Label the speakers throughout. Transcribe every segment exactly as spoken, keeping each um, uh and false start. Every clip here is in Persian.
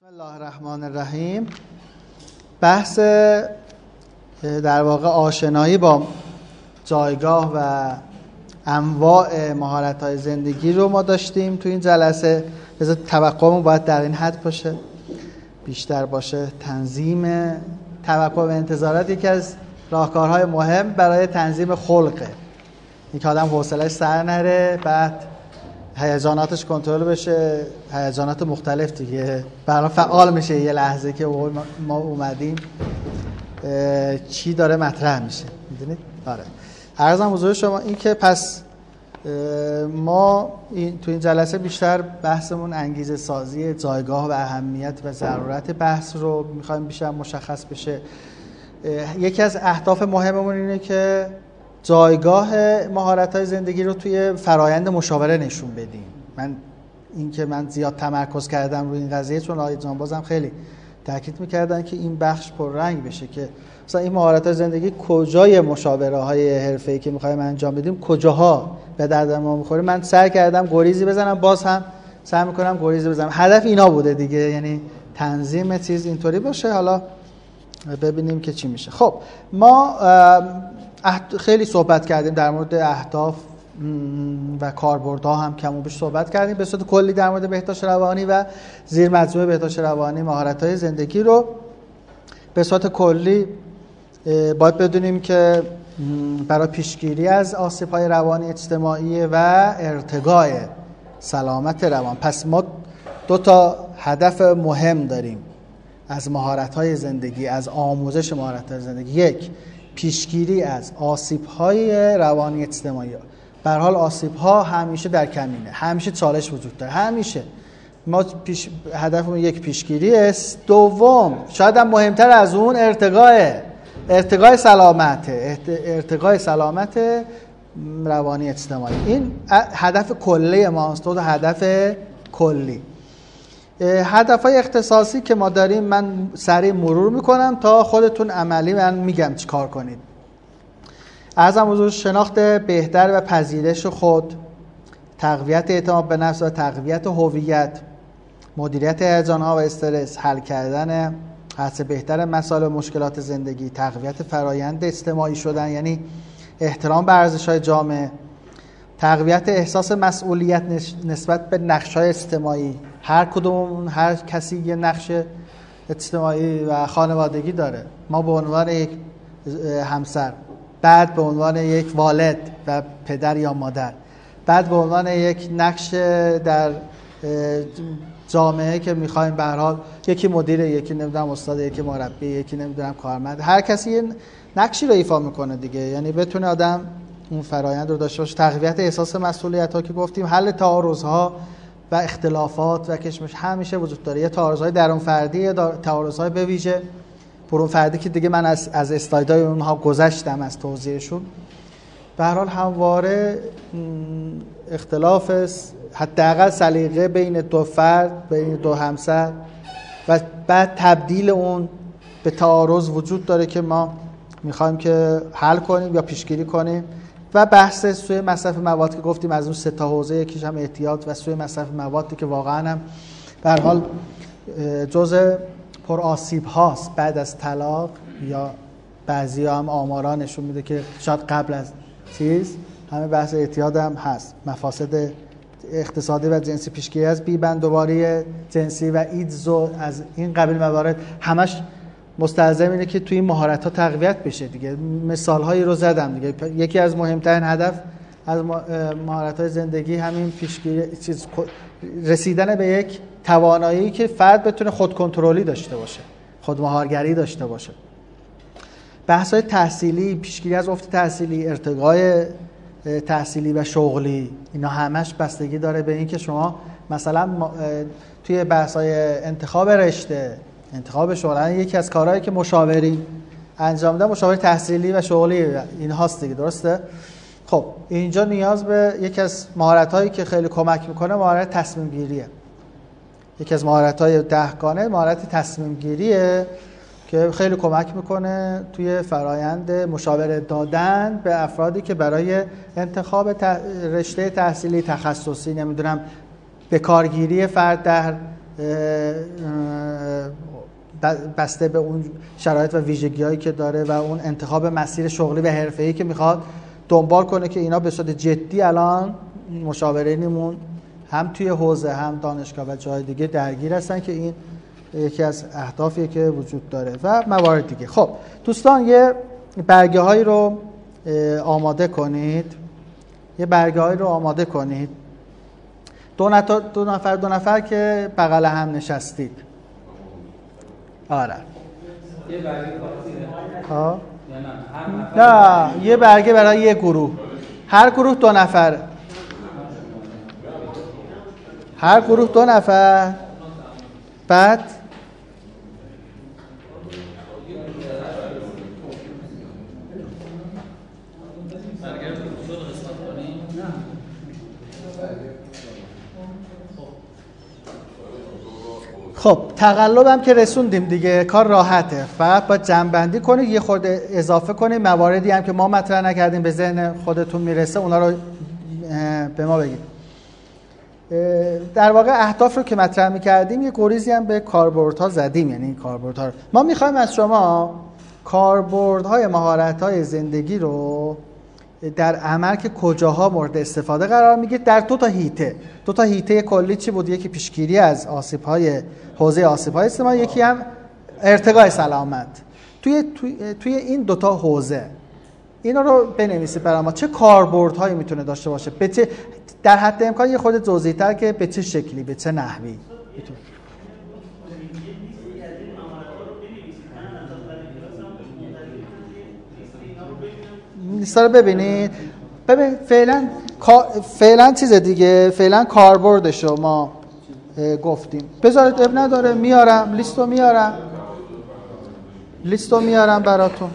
Speaker 1: بسم الله الرحمن الرحیم. بحث در واقع آشنایی با جایگاه و انواع مهارت‌های زندگی رو ما داشتیم تو این جلسه. بذار توقعمون باید در این حد باشه، بیشتر باشه. تنظیم توقع و انتظارات یکی از راهکارهای مهم برای تنظیم خلقه. اینکه آدم حوصله‌اش سر نره، بعد هیجاناتش کنترل بشه، هیجانات مختلف دیگه برای فعال میشه. یه لحظه که ما اومدیم چی داره مطرح میشه، میدونید؟ آره. عرضم حضور شما این که پس ما این تو این جلسه بیشتر بحثمون انگیزه سازی جایگاه و اهمیت و ضرورت بحث رو میخوایم بیشتر مشخص بشه. یکی از اهداف مهممون اینه که جایگاه مهارت‌های زندگی رو توی فرایند مشاوره نشون بدیم. من این که من زیاد تمرکز کردم روی این قضیه چون آقای جانبازم خیلی تاکید می‌کردن که این بخش پررنگ بشه که مثلا این مهارت‌های زندگی کجای مشاوره‌های حرفه‌ای که می‌خوایم انجام بدیم کجاها به درد ما می‌خوره. من سعی کردم گریزی بزنم، باز هم سعی می‌کنم گریزی بزنم. هدف اینا بوده دیگه، یعنی تنظیم چیز اینطوری باشه. حالا ببینیم که چی میشه. خب ما خیلی صحبت کردیم در مورد اهداف و کاربردها، هم کم و بیش صحبت کردیم به صورت کلی در مورد بهداشت روانی و زیر مجموعه بهداشت روانی مهارت‌های زندگی رو به صورت کلی باید بدونیم که برای پیشگیری از آسیب‌های روانی اجتماعی و ارتقای سلامت روان. پس ما دو تا هدف مهم داریم از مهارت‌های زندگی، از آموزش مهارت‌های زندگی. یک، پیشگیری از آسیب‌های روانی اجتماعی. به هر حال آسیب‌ها همیشه در کمینه، همیشه چالش وجود داره، همیشه. ما پیش هدفمون یک پیشگیری است. دوم، شاید هم مهمتر از اون، ارتقای ارتقای سلامت ارتقای سلامت روانی اجتماعی. این هدف کلی ماست، دو هدف کلی. هدف‌های اختصاصی که ما داریم من سریع مرور میکنم تا خودتون عملی من میگم چی کار کنید. عرضم حضور شناخت بهتر و پذیرش خود، تقویت اعتماد به نفس و تقویت هویت، مدیریت هیجان‌ها و استرس، حل کردن حدس بهتر مسائل و مشکلات زندگی، تقویت فرایند اجتماعی شدن یعنی احترام به ارزش‌های جامعه، تقویت احساس مسئولیت نسبت به نقش‌های اجتماعی. هر کدوم هر کسی یه نقش اجتماعی و خانوادگی داره. ما به عنوان یک همسر، بعد به عنوان یک والد و پدر یا مادر، بعد به عنوان یک نقش در جامعه که می‌خوایم به هر حال یکی مدیر، یکی نمیدونم استاد، یکی مربی، یکی نمیدونم کارمند، هر کسی یه نقشی رو ایفا میکنه دیگه. یعنی بتونه آدم اون فرایند رو داشته باشه. تقویت احساس مسئولیت‌ها که گفتیم، حل تعارض‌ها و اختلافات و کشمش همیشه وجود داره. یه تعارض‌های درون فردی، یه تعارض‌های به ویژه برون فردی که دیگه من از از استایدای اونها گذشتم از توضیحشون. به هر حال همواره اختلاف حداقل سلیقه بین دو فرد، بین دو همسر و بعد تبدیل اون به تعارض وجود داره که ما می‌خوایم که حل کنیم یا پیشگیری کنیم. و بحث سوء مصرف مواد که گفتیم از اون سه تا حوزه، یکیش هم اعتیاد و سوء مصرف موادی که واقعا هم به هر حال جزء پر آسیب هاست بعد از طلاق، یا بعضیا هم آمارا نشون میده که شاید قبل از چیز همه بحث اعتیاد هم هست. مفاسد اقتصادی و جنسی، پیشگیری از بی‌بندوباری جنسی و ایدز و از این قبیل موارد همش مستلزم اینه که توی این مهارت‌ها تقویت بشه دیگه. مثال‌هایی رو زدم دیگه. یکی از مهمترین هدف از مهارت‌های زندگی همین پیشگیری چیز رسیدن به یک توانایی که فرد بتونه خودکنترلی داشته باشه، خودمهارگری داشته باشه. بحث‌های تحصیلی، پیشگیری از افت تحصیلی، ارتقای تحصیلی و شغلی، اینا همش بستگی داره به این که شما مثلا توی بحث‌های انتخاب رشته، انتخاب شغل، یکی از کارهایی که مشاورین انجام میدن مشاور تحصیلی و شغلی این هاست دیگه، درسته؟ خب اینجا نیاز به یکی از مهارت‌هایی که خیلی کمک میکنه مهارت تصمیم گیریه. یکی از مهارت‌های دهگانه مهارت تصمیم گیریه که خیلی کمک میکنه توی فرایند مشاوره دادن به افرادی که برای انتخاب رشته تحصیلی، تخصصی، نمیدونم به کارگیری فرد در بسته به اون شرایط و ویژگی‌هایی که داره و اون انتخاب مسیر شغلی و حرفه‌ای که میخواد دنبال کنه که اینا به صورت جدی الان مشاورینمون هم توی حوزه هم دانشگاه و جای دیگه درگیر هستن که این یکی از اهدافیه که وجود داره و موارد دیگه. خب دوستان یه برگه هایی رو آماده کنید، یه برگه هایی رو آماده کنید. دو نفر دو نفر دو نفر که بغل هم نشستید. آره.
Speaker 2: یه برگه کافیه.
Speaker 1: ها؟ نه، یه برگه برای یه گروه. هر گروه دو نفر. هر گروه دو نفر. بعد خب تقلبم که رسوندیم دیگه، کار راحته. فقط باید جمع‌بندی کنید، یه خورده اضافه کنید، مواردی هم که ما مطرح نکردیم به ذهن خودتون میرسه اونا رو به ما بگید. در واقع اهداف رو که مطرح میکردیم یه گریزی هم به کاربردها زدیم، یعنی این کاربردها رو ما میخوایم از شما کاربردهای مهارت‌های زندگی رو در عمل که کجاها مورد استفاده قرار میگیره در دو تا هیته. دو تا هیته کلی چی بود؟ یکی پیشگیری از آسیب‌های حوزه آسیب‌های اجتماعی، یکی هم ارتقاء سلامت. توی توی توی این دو تا حوزه اینا رو بنویسید برای ما چه کاربردهایی میتونه داشته باشه، به چه در حد امکان یه خورده توضیح‌تر که به چه شکلی، به چه نحوی میتونه. لیستا رو ببینید. ببین فعلا فعلا چیز دیگه، فعلا کاربردش رو ما گفتیم. بذارید اب نداره، میارم لیستو میارم لیستو میارم براتون.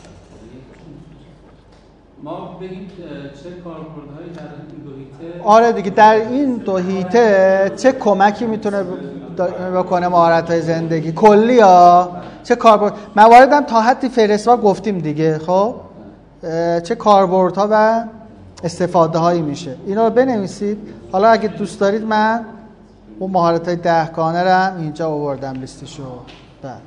Speaker 2: ما بگیم چه کاربردهایی در این دو هیته.
Speaker 1: آره دیگه، در این دو هیته چه کمکی میتونه بکنه مهارت‌های زندگی کلی ها، چه کاربرد مواردم تا حدی فهرستوار گفتیم دیگه. خب چه کاربردها و استفاده هایی میشه، اینا رو بنویسید. حالا اگه دوست دارید من اون مهارت های ده گانه رو هم اینجا آوردم لیستشو. بعد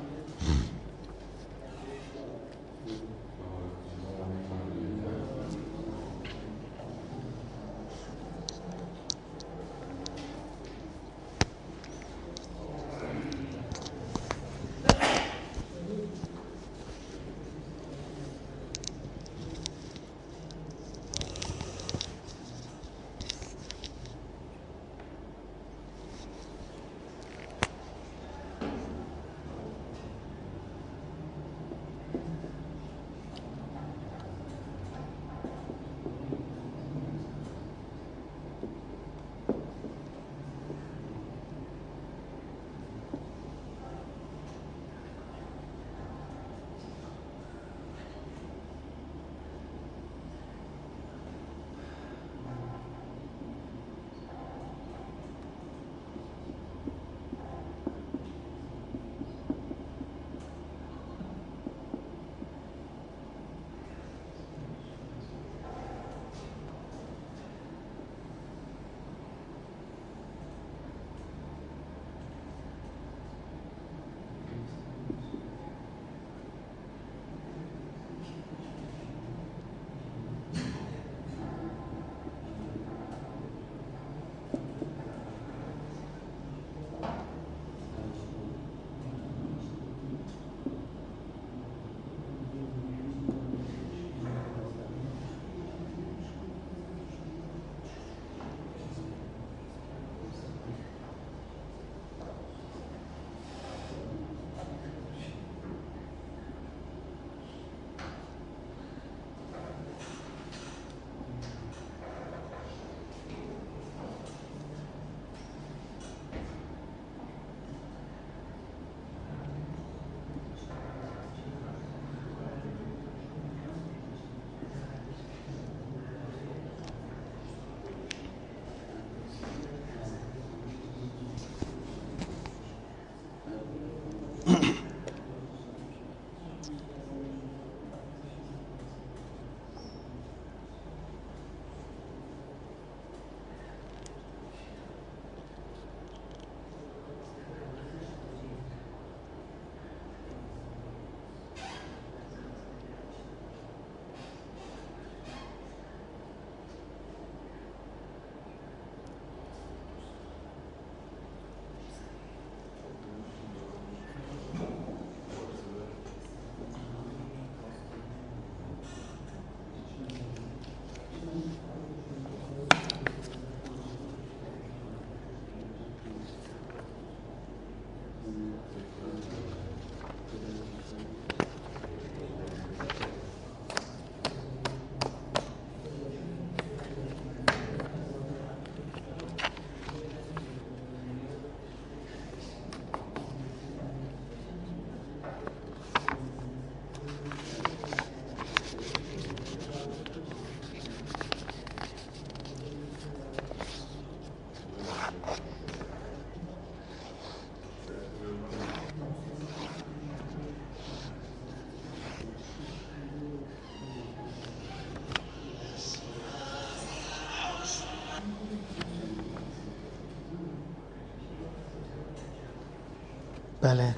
Speaker 1: بله.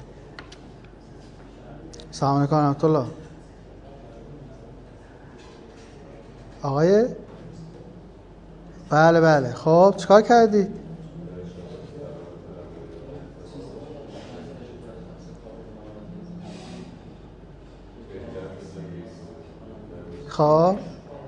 Speaker 1: سلام علیکم رحمت الله. آقای بله بله. خب چیکار کردی؟ خب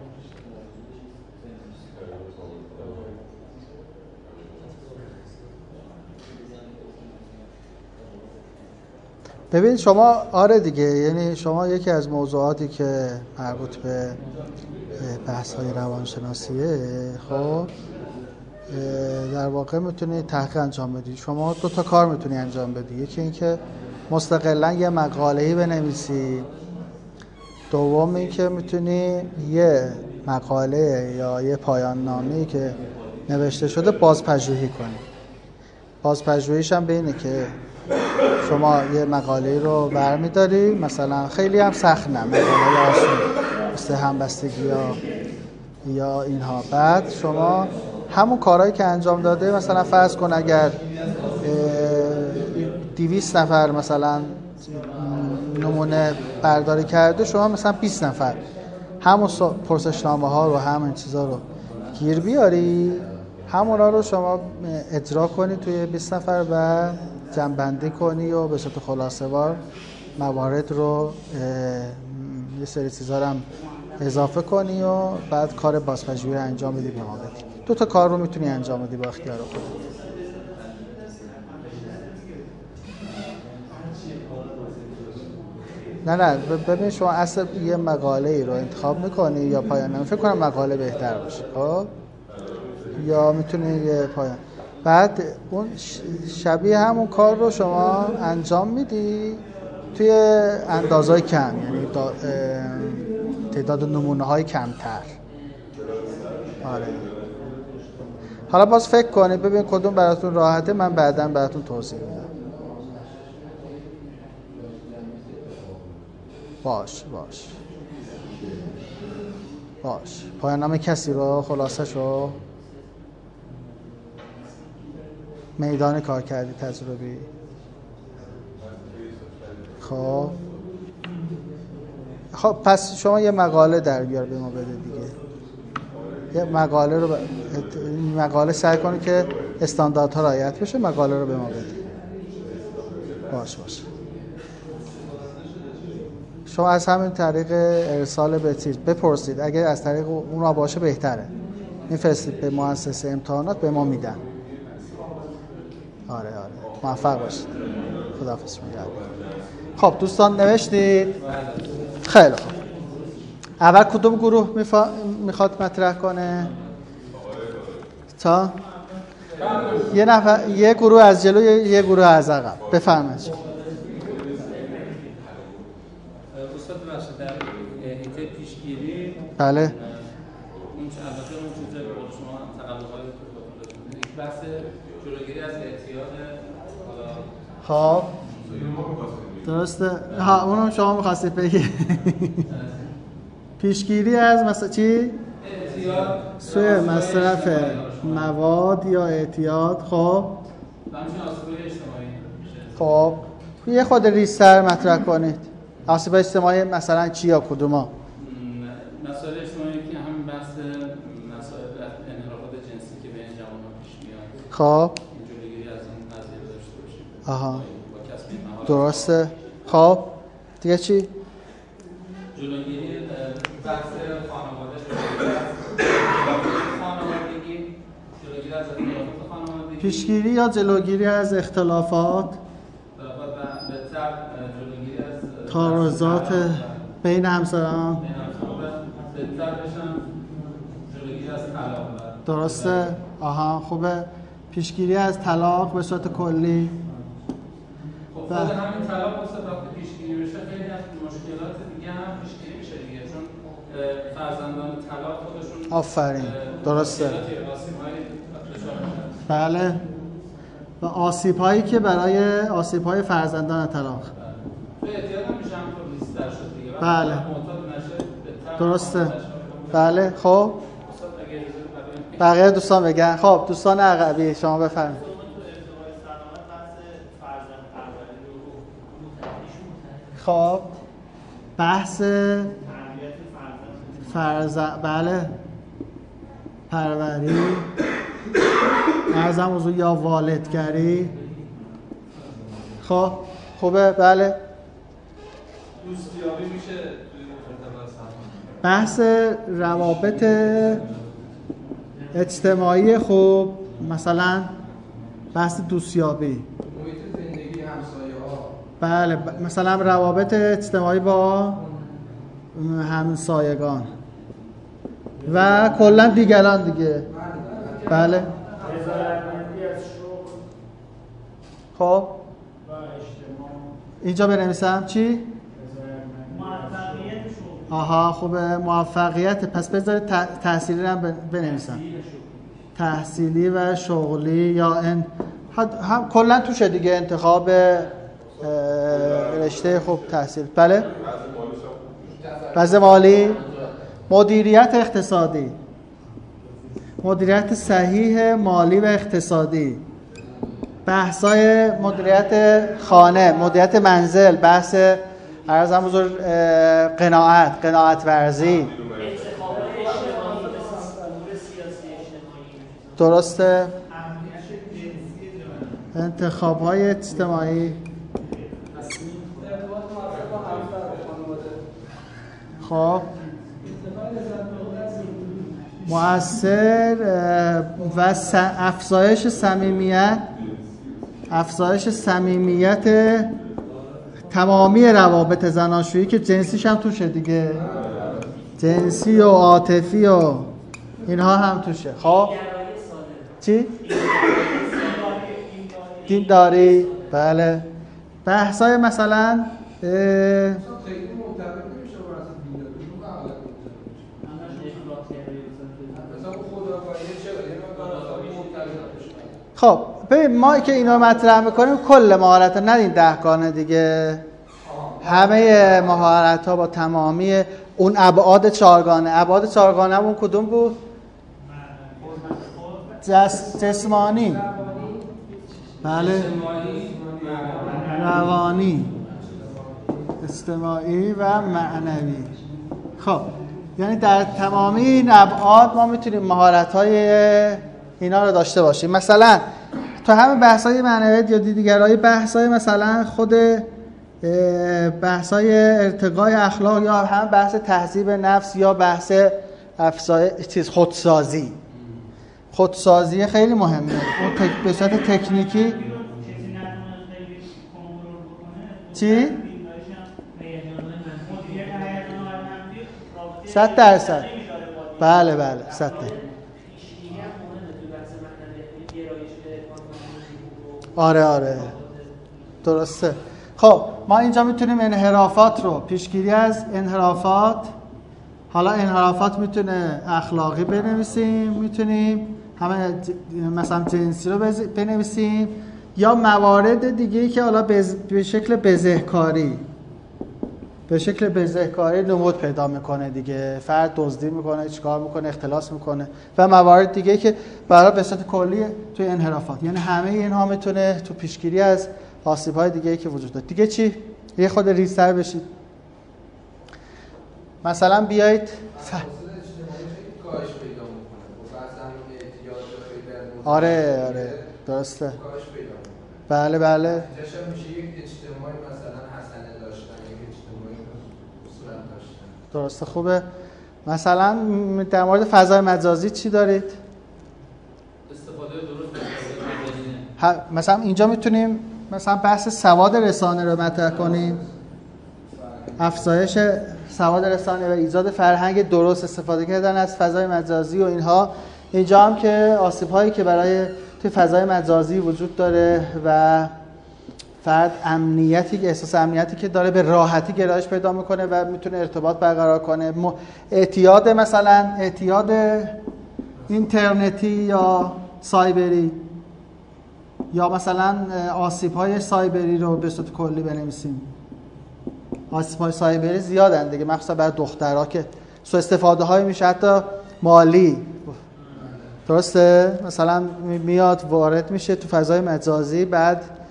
Speaker 1: ببین شما آره دیگه، یعنی شما یکی از موضوعاتی که مربوط به بحث های روانشناسیه خب در واقع میتونی تحقیق انجام بدی. شما دو تا کار میتونی انجام بدی، یکی این که مستقلا یه مقاله‌ای بنویسی، دوم این که میتونی یه مقاله یا یه پایان نامه‌ای که نوشته شده بازپژوهی کنی. بازپژوهیش هم به اینه که شما یه مقاله رو برمی‌داری، مثلا خیلی هم سخت نه، مقاله آسون مثل همبستگی یا یا اینها، بعد شما همون کارهایی که انجام داده، مثلا فرض کن اگر دویست نفر مثلا نمونه برداری کرده، شما مثلا بیست نفر همون پرسشنامه ها رو همین چیزا رو گیر بیاری، همونا رو شما اجرا کنی توی بیست نفر و جمع‌بندی کنی و به صورت خلاصه‌وار موارد رو یه سری چیزا رو هم اضافه کنی و بعد کار بازپژوهی رو انجام بدی به ما بدی. دو تا کار رو میتونی انجام بدی با اختیار خودت. نه نه ببین شما اصلا یه مقاله ای رو انتخاب میکنی یا پایان نامه، فکر کنم مقاله بهتر باشه خب، یا میتونی یه پایان، بعد اون شبیه همون کار رو شما انجام میدی توی اندازهای کم، یعنی تعداد نمونه های کمتر. آره حالا باز فکر کنید ببین کدوم براتون راحته، من بعداً براتون توضیح میدم. باش باش باش پایان نامه کسی رو خلاصه شو میدان کار کردی تجربی. خب خب پس شما یه مقاله در بیار به ما بده دیگه. یه مقاله رو ب... مقاله سعی کنید که استانداردها رعایت بشه، مقاله رو به ما بده. باش باش شما از همین طریق ارسال به چیز بپرسید، اگه از طریق اون را باشه بهتره، میفرستید به مؤسسه امتحانات به ما میدن. آره آره موفق باشید. خداحافظ میگم. خب دوستان نوشتید؟ خیلی خوب. اول کدوم گروه میفا... میخواد مطرح کنه؟ تا یه نفر، یه گروه از جلو، یه گروه از عقب. بفرمایید.
Speaker 2: استاد ببخشید در حیطه پیشگیری
Speaker 1: بله
Speaker 2: اون چه البته اون چیزی که شما تقلب‌های خودتون یک بحث جلوگیری از اعتیاد.
Speaker 1: خب درسته. ها اونم شما می‌خواستید بگید. پیشگیری از مثلا چی؟
Speaker 2: اعتیاد،
Speaker 1: سوء مصرف مواد یا اعتیاد. خب
Speaker 2: همچنین آسیب‌های اجتماعی.
Speaker 1: خب یه خود ریزتر مطرح کنید. آسیب اجتماعی مثلا چی یا کدوما؟
Speaker 2: مسائل اجتماعی که همین بحث مسائل انحرافات جنسی که بین جوانان پیش میاد.
Speaker 1: خب
Speaker 2: جلوگیری از این قضیه داشته باشیم.
Speaker 1: آها
Speaker 2: با کسب مهارت.
Speaker 1: درسته. خب دیگه چی؟
Speaker 2: جلوگیری بحث خانواده، خانوادگی، جلوگیری از اختلافات خانوادگی.
Speaker 1: پیشگیری یا جلوگیری از اختلافات، تعارضات بین همسران. درسته. آها خوبه. پیشگیری از طلاق به صورت کلی.
Speaker 2: خب خود همین طلاق واسه وقتی پیشگیری بشه خیلی از مشکلات دیگه هم پیشگیری میشه دیگه، چون فرزندان طلاق خودشون
Speaker 1: آفرین درسته. بله و آسیب هایی که برای آسیب های فرزندان طلاق.
Speaker 2: تو اعتیاد هم میشه همطور ریزتر شد دیگه.
Speaker 1: بله درسته. بله خب بقیه دوستان بگن. خب دوستان عقبی شما بفرمایید. خب بحث فرز بله پروری ارزم موضوع یا والدگری. خب خوبه بله.
Speaker 2: دوستیابی میشه
Speaker 1: بحث روابط اجتماعی خوب، مثلا بحث دوستیابی،
Speaker 2: محیط زندگی همسایه ها.
Speaker 1: بله ب... مثلا روابط اجتماعی با همسایگان و کلا دیگران دیگه. بله خب اینجا بنویسم چی؟ آها خوبه موفقیت. پس بذارید تحصیلی رو هم بنویسم، تحصیلی و شغلی یا ان هم کلا توشه دیگه انتخاب رشته خوب تحصیل. بله وضع مالی، مدیریت اقتصادی، مدیریت صحیح مالی و اقتصادی، بحثای مدیریت خانه، مدیریت منزل، بحث عرضم بزرگ قناعت، قناعت ورزی. درسته. انتخاب‌های اجتماعی. خب مؤثر و افزایش صمیمیت، افزایش صمیمیت تمامی روابط زناشویی که جنسیش هم توشه دیگه، جنسی و عاطفی و اینها هم توشه. خب چی؟ دینداری. بله بحثای مثلا خب ببین ما که اینا مطرح میکنیم کل مهارت ندین دهگانه دیگه، همه مهارت ها با تمامی اون ابعاد چهارگانه. ابعاد چهارگانه همون کدوم بود؟ جس... جسمانی، بله، روانی، اجتماعی و معنوی. خب یعنی در تمامی این ابعاد ما میتونیم مهارت‌های اینا رو داشته باشیم. مثلا تو همه بحث‌های معنویت یا دیگرای بحث‌های مثلا خود بحث‌های ارتقای اخلاق یا هم بحث تهذیب نفس یا بحث افزایش چیز خودسازی. خودسازی خیلی مهمه. اون تک... به صورت تکنیکی چی؟ صد درصد. بله بله صد درصد. آره آره درسته. خب ما اینجا میتونیم انحرافات رو، پیشگیری از انحرافات، حالا انحرافات میتونه اخلاقی بنویسیم، میتونیم همه مثلا جنسی رو بنویسیم یا موارد دیگه‌ای که حالا بز... به شکل بزهکاری به شکل بزهکاری نمود پیدا میکنه دیگه، فرد دزدی میکنه، چیکار میکنه، اختلاس میکنه و موارد دیگه‌ای که برای به صورت کلی توی انحرافات. یعنی همه اینها میتونه تو پیشگیری از آسیب‌های دیگه‌ای که وجود داره. دیگه چی؟ یه خود ریزتر بشید. مثلا بیایید ف... آره آره درسته. بله بله.
Speaker 2: اینجاش میشه یک اجتماعی مثلا حسنه داشتن، یک اجتماعی صورت داشتن.
Speaker 1: درسته خوبه. مثلا در مورد فضای مجازی چی دارید؟
Speaker 2: استفاده درست از
Speaker 1: مثلا اینجا میتونیم مثلا بحث سواد رسانه رو مطرح کنیم، افزایش سواد رسانه و ایجاد فرهنگ درست استفاده کردن از فضای مجازی و اینها. اینجا هم که آسیب‌هایی که برای توی فضای مجازی وجود داره و فرد امنیتی که احساس امنیتی که داره به راحتی گرایش پیدا میکنه و میتونه ارتباط برقرار کنه. اعتیاد مثلا اعتیاد اینترنتی یا سایبری یا مثلا آسیب‌های سایبری رو به صورت کلی بنویسیم. آسیب‌های سایبری زیادن دیگه، مخصوصا برای دخترها که سوء استفاده های میشه حتی مالی. درسته؟ مثلا میاد وارد میشه تو فضای مجازی، بعد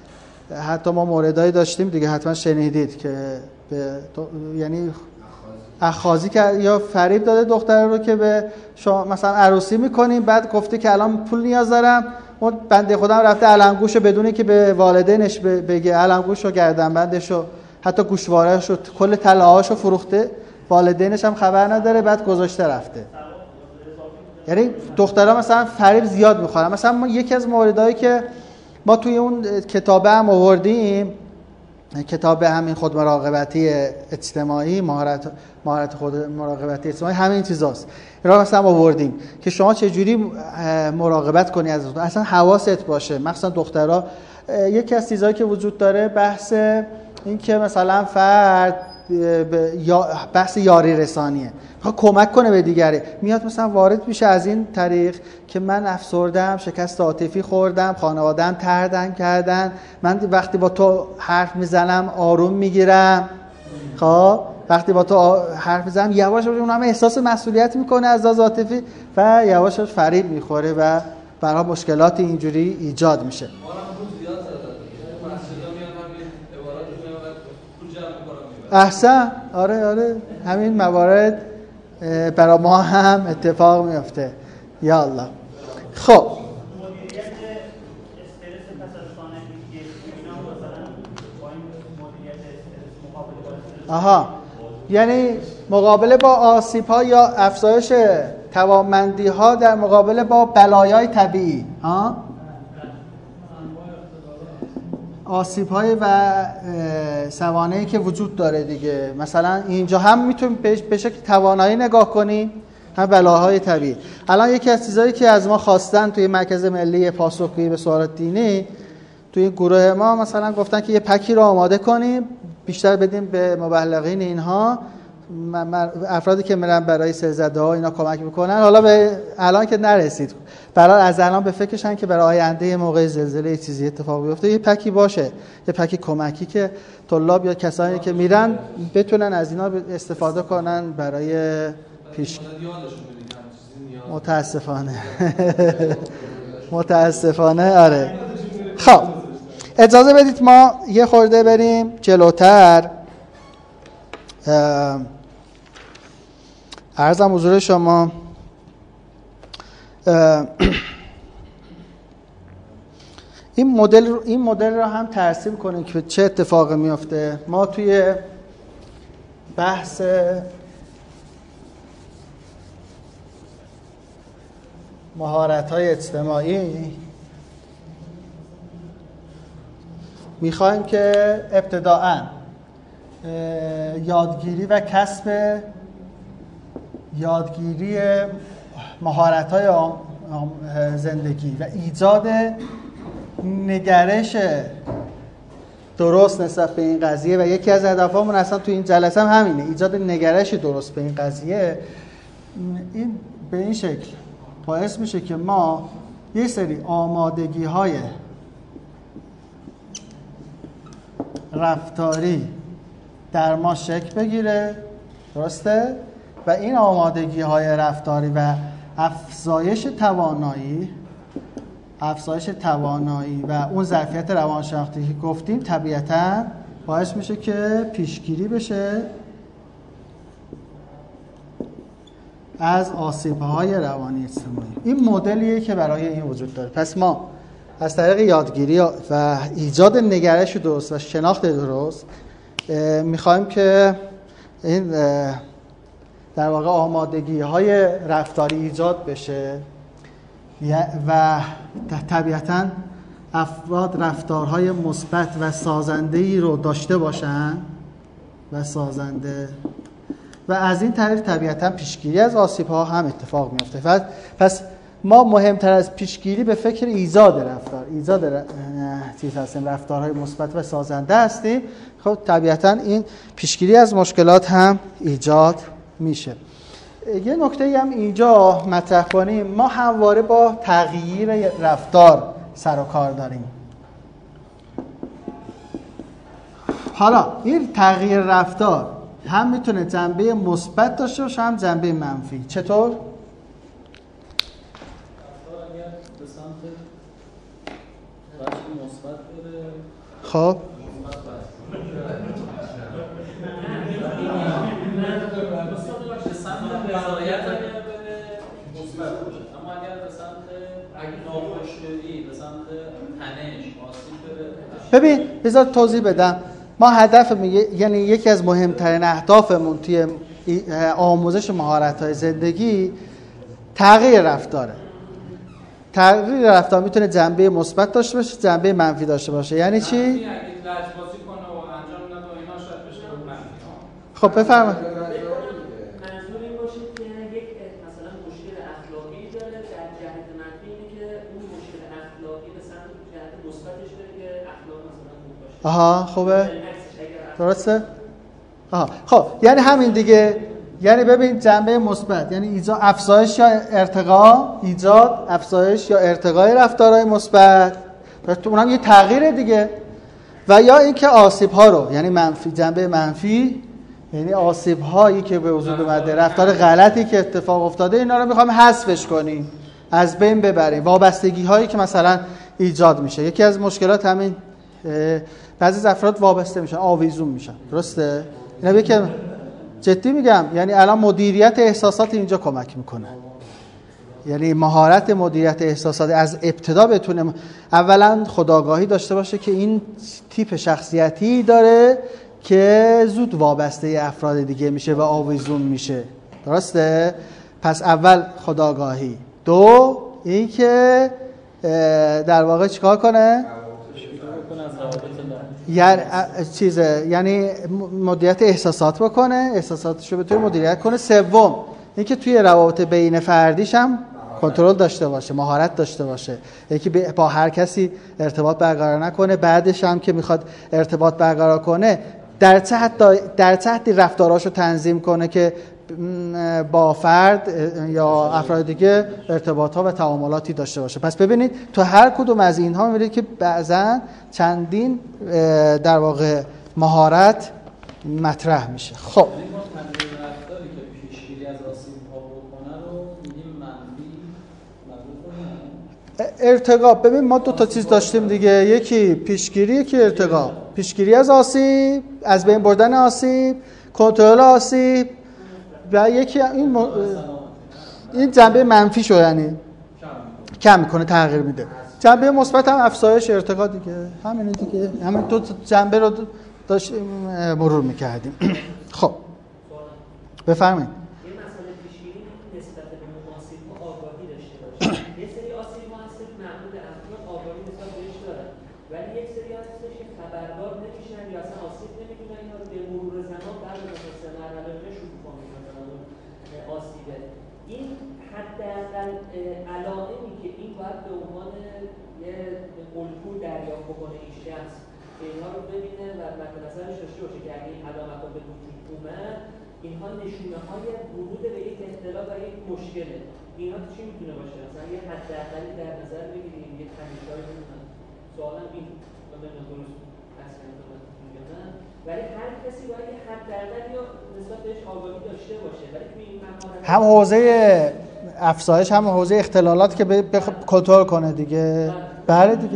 Speaker 1: حتی ما موردایی داشتیم دیگه حتما شنیدید که به یعنی اخاذی که یا فریب داده دختر رو که به شما مثلا عروسی میکنیم، بعد گفته که الان پول نیاز دارم، اون بنده خودم رفته علمگوشو بدونه که به والدینش بگه، علمگوشو گردنبندشو حتی گوشوارهشو کل طلاهاشو فروخته، والدینش هم خبر نداره، بعد گذاشته رفته. یعنی دخترها مثلا فریب زیاد میخورن. مثلا ما یکی از موردهایی که ما توی اون کتابه هم آوردیم، کتاب همین خود مراقبتی اجتماعی، مهارت مهارت خود مراقبتی اجتماعی، همین چیزاست. اینا مثلا آوردیم که شما چه جوری مراقبت کنی از اون، اصلا حواست باشه. مثلا دخترها یکی از چیزایی که وجود داره بحث این که مثلا فرد بحث یاری رسانیه، کمک کنه به دیگری، میاد مثلا وارد میشه از این طریق که من افسردم، شکست عاطفی خوردم، خانواده‌ام طردم کردن، من وقتی با تو حرف میزنم آروم میگیرم. خب وقتی با تو حرف میزنم یواش یواش اونم احساس مسئولیت میکنه از لحاظ عاطفی و یواش یواش فریب میخوره و برای مشکلات اینجوری ایجاد میشه. احسن، آره آره همین موارد برای ما هم اتفاق میفته. یا الله. خب آها، یعنی مقابله با آسیب‌ها یا افزایش توانمندی‌ها در مقابله با بلایای طبیعی، ها، آسیب‌های و سوانحی که وجود داره دیگه. مثلا اینجا هم میتونیم به شکل توانایی نگاه کنیم، هم بلاهای طبیعی. الان یکی از چیزایی که از ما خواستن توی مرکز ملی پاسخگویی به سوالات دینی، توی گروه ما مثلا گفتن که یه پکی رو آماده کنیم، بیشتر بدیم به مبلغین اینها، افرادی که میرن برای سرزده ها اینا کمک میکنن. حالا به الان که نرسید، برای از الان به فکرشن که برای آینده موقع زلزله یه چیزی اتفاق بیفته یه پکی باشه، یه پکی کمکی که طلاب یا کسانی که میرن بتونن از اینا استفاده کنن برای پیش. متاسفانه متاسفانه آره. خب اجازه بدید ما یه خورده بریم جلوتر. عرضم حضور شما این مدل این مدل رو هم ترسیم کنیم که چه اتفاقی میفته. ما توی بحث مهارت‌های اجتماعی میخوایم که ابتداءً یادگیری و کسب یادگیری مهارت‌های زندگی و ایجاد نگرش درست نسبت به این قضیه، و یکی از هدفامون اصلا تو این جلسه هم همینه، ایجاد نگرش درست به این قضیه. این به این شکل باعث میشه که ما یه سری آمادگی‌های رفتاری در ما شکل بگیره، درسته؟ و این آمادگی‌های رفتاری و افزایش توانایی افزایش توانایی و اون ظرفیت روانشناختی که گفتیم طبیعتاً باعث میشه که پیشگیری بشه از آسیب‌های روانی اجتماعی. این مدلیه که برای این وجود داره. پس ما از طریق یادگیری و ایجاد نگرش درست و شناخت درست میخوایم که این در واقع آمادگی‌های رفتاری ایجاد بشه و طبیعتاً افراد رفتارهای مثبت و سازنده‌ای رو داشته باشن و سازنده، و از این طریق طبیعتاً پیشگیری از آسیب‌ها هم اتفاق میفته. پس ما مهمتر از پیشگیری به فکر ایجاد رفتار ایجاد ر... چیز هستیم، رفتارهای مثبت و سازنده هستیم. خب طبیعتاً این پیشگیری از مشکلات هم ایجاد میشه. یه نکته هم اینجا مطرح کنیم، ما همواره با تغییر رفتار سر و کار داریم. حالا این تغییر رفتار هم میتونه جنبه مثبت داشته باشه هم جنبه منفی. چطور؟ خب ببین بذار توضیح بدم. ما هدف میگه یعنی یکی از مهمترین اهدافمون توی آموزش مهارت‌های زندگی تغییر رفتاره. تغییر رفتار میتونه جنبه مثبت داشته باشه، جنبه منفی داشته باشه. یعنی چی؟
Speaker 2: اگه لجبازی کنه و انجام نده و اینا شاید بشه منفی.
Speaker 1: خب بفرمایید.
Speaker 3: منظور این باشه که یک مثلا مشکل اخلاقی داره، در جهت منفی اینه که اون مشکل اخلاقی به سمت جهت مثبتش بره که اخلاق مثلا خوب باشه.
Speaker 1: آها خوبه. درسته؟ آها خب یعنی همین دیگه. یعنی ببین جنبه مثبت یعنی ایجاد افزایش یا ارتقا، ایجاد افزایش یا ارتقای رفتارهای مثبت، اونم یه تغییره دیگه. و یا اینکه آسیب ها رو یعنی منفی، جنبه منفی یعنی آسیب هایی که به وجود اومده، رفتار غلطی که اتفاق افتاده، اینا رو میخوام حذفش کنیم، از بین ببریم. وابستگی هایی که مثلا ایجاد میشه. یکی از مشکلات همین بعضی از افراد وابسته میشن، آویزون میشن. درسته؟ اینا که جدی میگم، یعنی الان مدیریت احساسات اینجا کمک میکنه. یعنی مهارت مدیریت احساسات از ابتدا بتونه اولا خودآگاهی داشته باشه که این تیپ شخصیتی داره که زود وابسته افراد دیگه میشه و آویزون میشه. درسته؟ پس اول خودآگاهی. دو این که در واقع چیکار کنه؟ یعنی چیزه یعنی مدیریت احساسات بکنه، احساساتش رو بتونه مدیریت کنه. سوم اینکه توی روابط بین فردیش هم کنترل داشته باشه، مهارت داشته باشه. یکی با هر کسی ارتباط برقرار نکنه، بعدش هم که میخواد ارتباط برقرار کنه در چه حد در چه حدی رفتاراشو تنظیم کنه که با فرد یا افراد دیگه ارتباطات و تعاملاتی داشته باشه. پس ببینید تو هر کدوم از اینها می‌بینید که بعضا چندین در واقع مهارت مطرح میشه. خب ارتقا، ببین ما دو تا چیز داشتیم دیگه، یکی پیشگیری، یکی ارتقا. پیشگیری از آسیب، از بین بردن آسیب، کنترل آسیب، و یکی این م... این جنبه منفی شو یعنی کم میکنه، تغییر میده. جنبه مثبت هم افزایش ارتقا دیگه. همین دیگه، همین دو جنبه رو داشتیم مرور میکردیم. خب بفرمایید.
Speaker 3: یه مسئله پیشگیری نسبت به آسیب ها آگاهی داشته باشه. یه سری آسیب ها هست که معمول افراد آگاهی نسبت بهش دارن، ولی یک سری هستش که خبردار نمیشن یا اصلا آسیب نمیدونن، اینا رو به مرور زمان بعد از سه مرحله شکوفا میکنن آسیبه. این حداقل علائمی که این باید به عنوان یه الگو دریافت بکنه این شخص که اینها رو ببینه و مد نظرش داشته باشه که اگه این علامت ها به وجود اومد، اینها نشونه های ورود به یک اختلال و یک مشکله. اینها چی میتونه باشه؟ مثلا یه حداقلی در نظر بگیریم، یه تمیزهایی بودن. سوالم این نمیدونم درست اصلا میگم، ولی هر کسی باید یه حداقلی نسبت بهش آگاهی داشته باشه. ولی تو این مهارت
Speaker 1: هم حوزه افزایش هم حوزه اختلالات که به بخ... کنترل کنه دیگه. بله دیگه.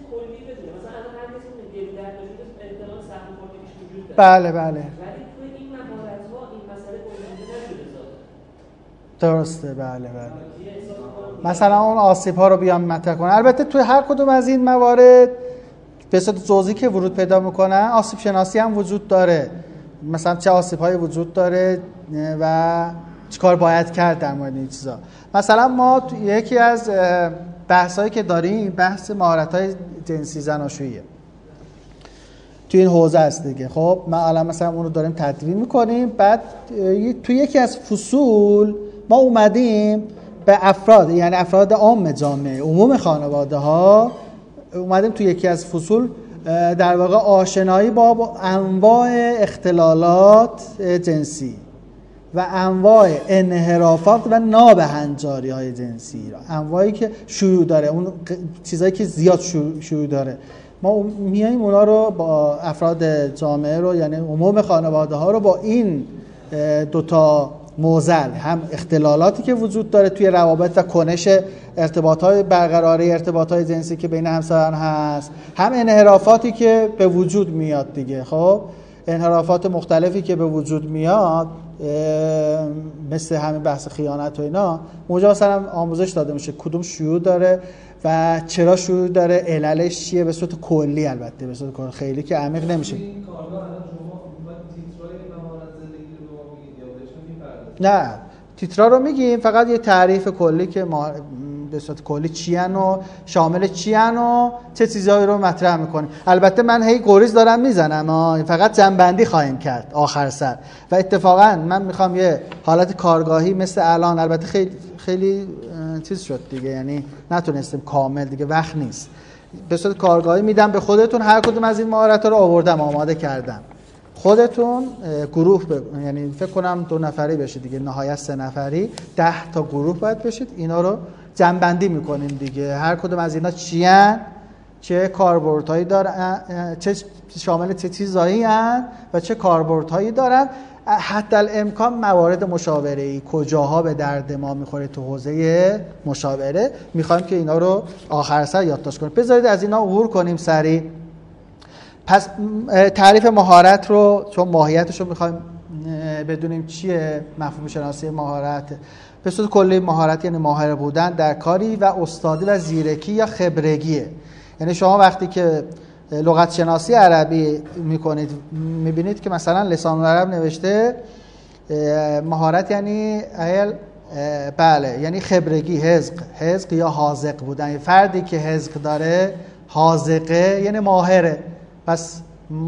Speaker 1: بله بله.
Speaker 3: ولی توی این مهارت ها این مسئله گنجونده نشده ذاته.
Speaker 1: درسته بله بله. مثلا اون آسیب ها رو بیان مطرح کنه. البته توی هر کدوم از این موارد به صورت جزئی که ورود پیدا میکنن آسیب شناسی هم وجود داره. مثلا چه آسیب هایی وجود داره و چیکار باید کرد در مورد این چیزا. مثلا ما یکی از بحث هایی که داریم بحث مهارت های جنسی زناشوییه. توی این حوزه است دیگه. خب ما الان مثلا اون رو داریم تدوین میکنیم، بعد توی یکی از فصول ما اومدیم به افراد، یعنی افراد عام جامعه، عموم خانواده ها، اومدیم توی یکی از فصول در واقع آشنایی با انواع اختلالات جنسی و انواع انحرافات و نابهنجاری های جنسی را، انواعی که شیوع داره، اون چیزایی که زیاد شیوع داره، ما میایم اونا رو با افراد جامعه رو، یعنی عموم خانواده ها رو با این دوتا معضل، هم اختلالاتی که وجود داره توی روابط و کنش ارتباطات برقراری ارتباطات جنسی که بین همسران هست، هم انحرافاتی که به وجود میاد دیگه. خب انحرافات مختلفی که به وجود میاد مثل همین بحث خیانت و اینا، اونجا مثلا آموزش داده میشه کدوم شیوع داره و چرا شیوع داره، عللش چیه، به صورت کلی. البته به صورت کلی، خیلی که عمیق نمیشه.
Speaker 4: این کارگاه الان شما تیترای مهارت زندگی رو به ما میگید یا بهشون میپردازید؟
Speaker 1: نه، تیترا رو میگیم، فقط یه تعریف کلی که ما به صورت کلی چی ان و شامل چی ان و چه چیزایی رو مطرح میکنیم. البته من هی گریز دارم میزنم، فقط جنبندی خواهیم کرد آخر سر. و اتفاقا من میخوام یه حالت کارگاهی مثل الان، البته خیلی خیلی چیز شد دیگه، یعنی نتونستیم کامل دیگه، وقت نیست، به صورت کارگاهی میدم به خودتون. هر کدوم از این مهارت‌ها رو آوردم، آماده کردم، خودتون گروه ب... یعنی فکر کنم دو نفری بشه دیگه، نهایت سه نفری، ده تا گروه باید بشید، اینا رو جنبندی میکنیم دیگه. هر کدوم از اینا چی ان، چه کاربردهایی دارن، چه شامل چه چیزایی ان و چه کاربردهایی دارن. حتی الامکان موارد مشاوره‌ای کجاها به درد ما میخوره تو حوزه مشاوره، میخوایم که اینا رو آخر سر یادداشت کنیم. بذارید از اینا عبور کنیم سریع. پس تعریف مهارت رو، چون ماهیتش رو میخوایم بدونیم چیه، مفهوم شناسی مهارت به صورت کلی، مهارت یعنی ماهر بودن در کاری و استادی و زیرکی یا خبرگیه. یعنی شما وقتی که لغت شناسی عربی میکنید میبینید که مثلا لسان العرب نوشته مهارت یعنی ایل بله، یعنی خبرگی، حذق، حذق یا حاذق بودن. فردی که حذق داره، حاذقه، یعنی ماهره. پس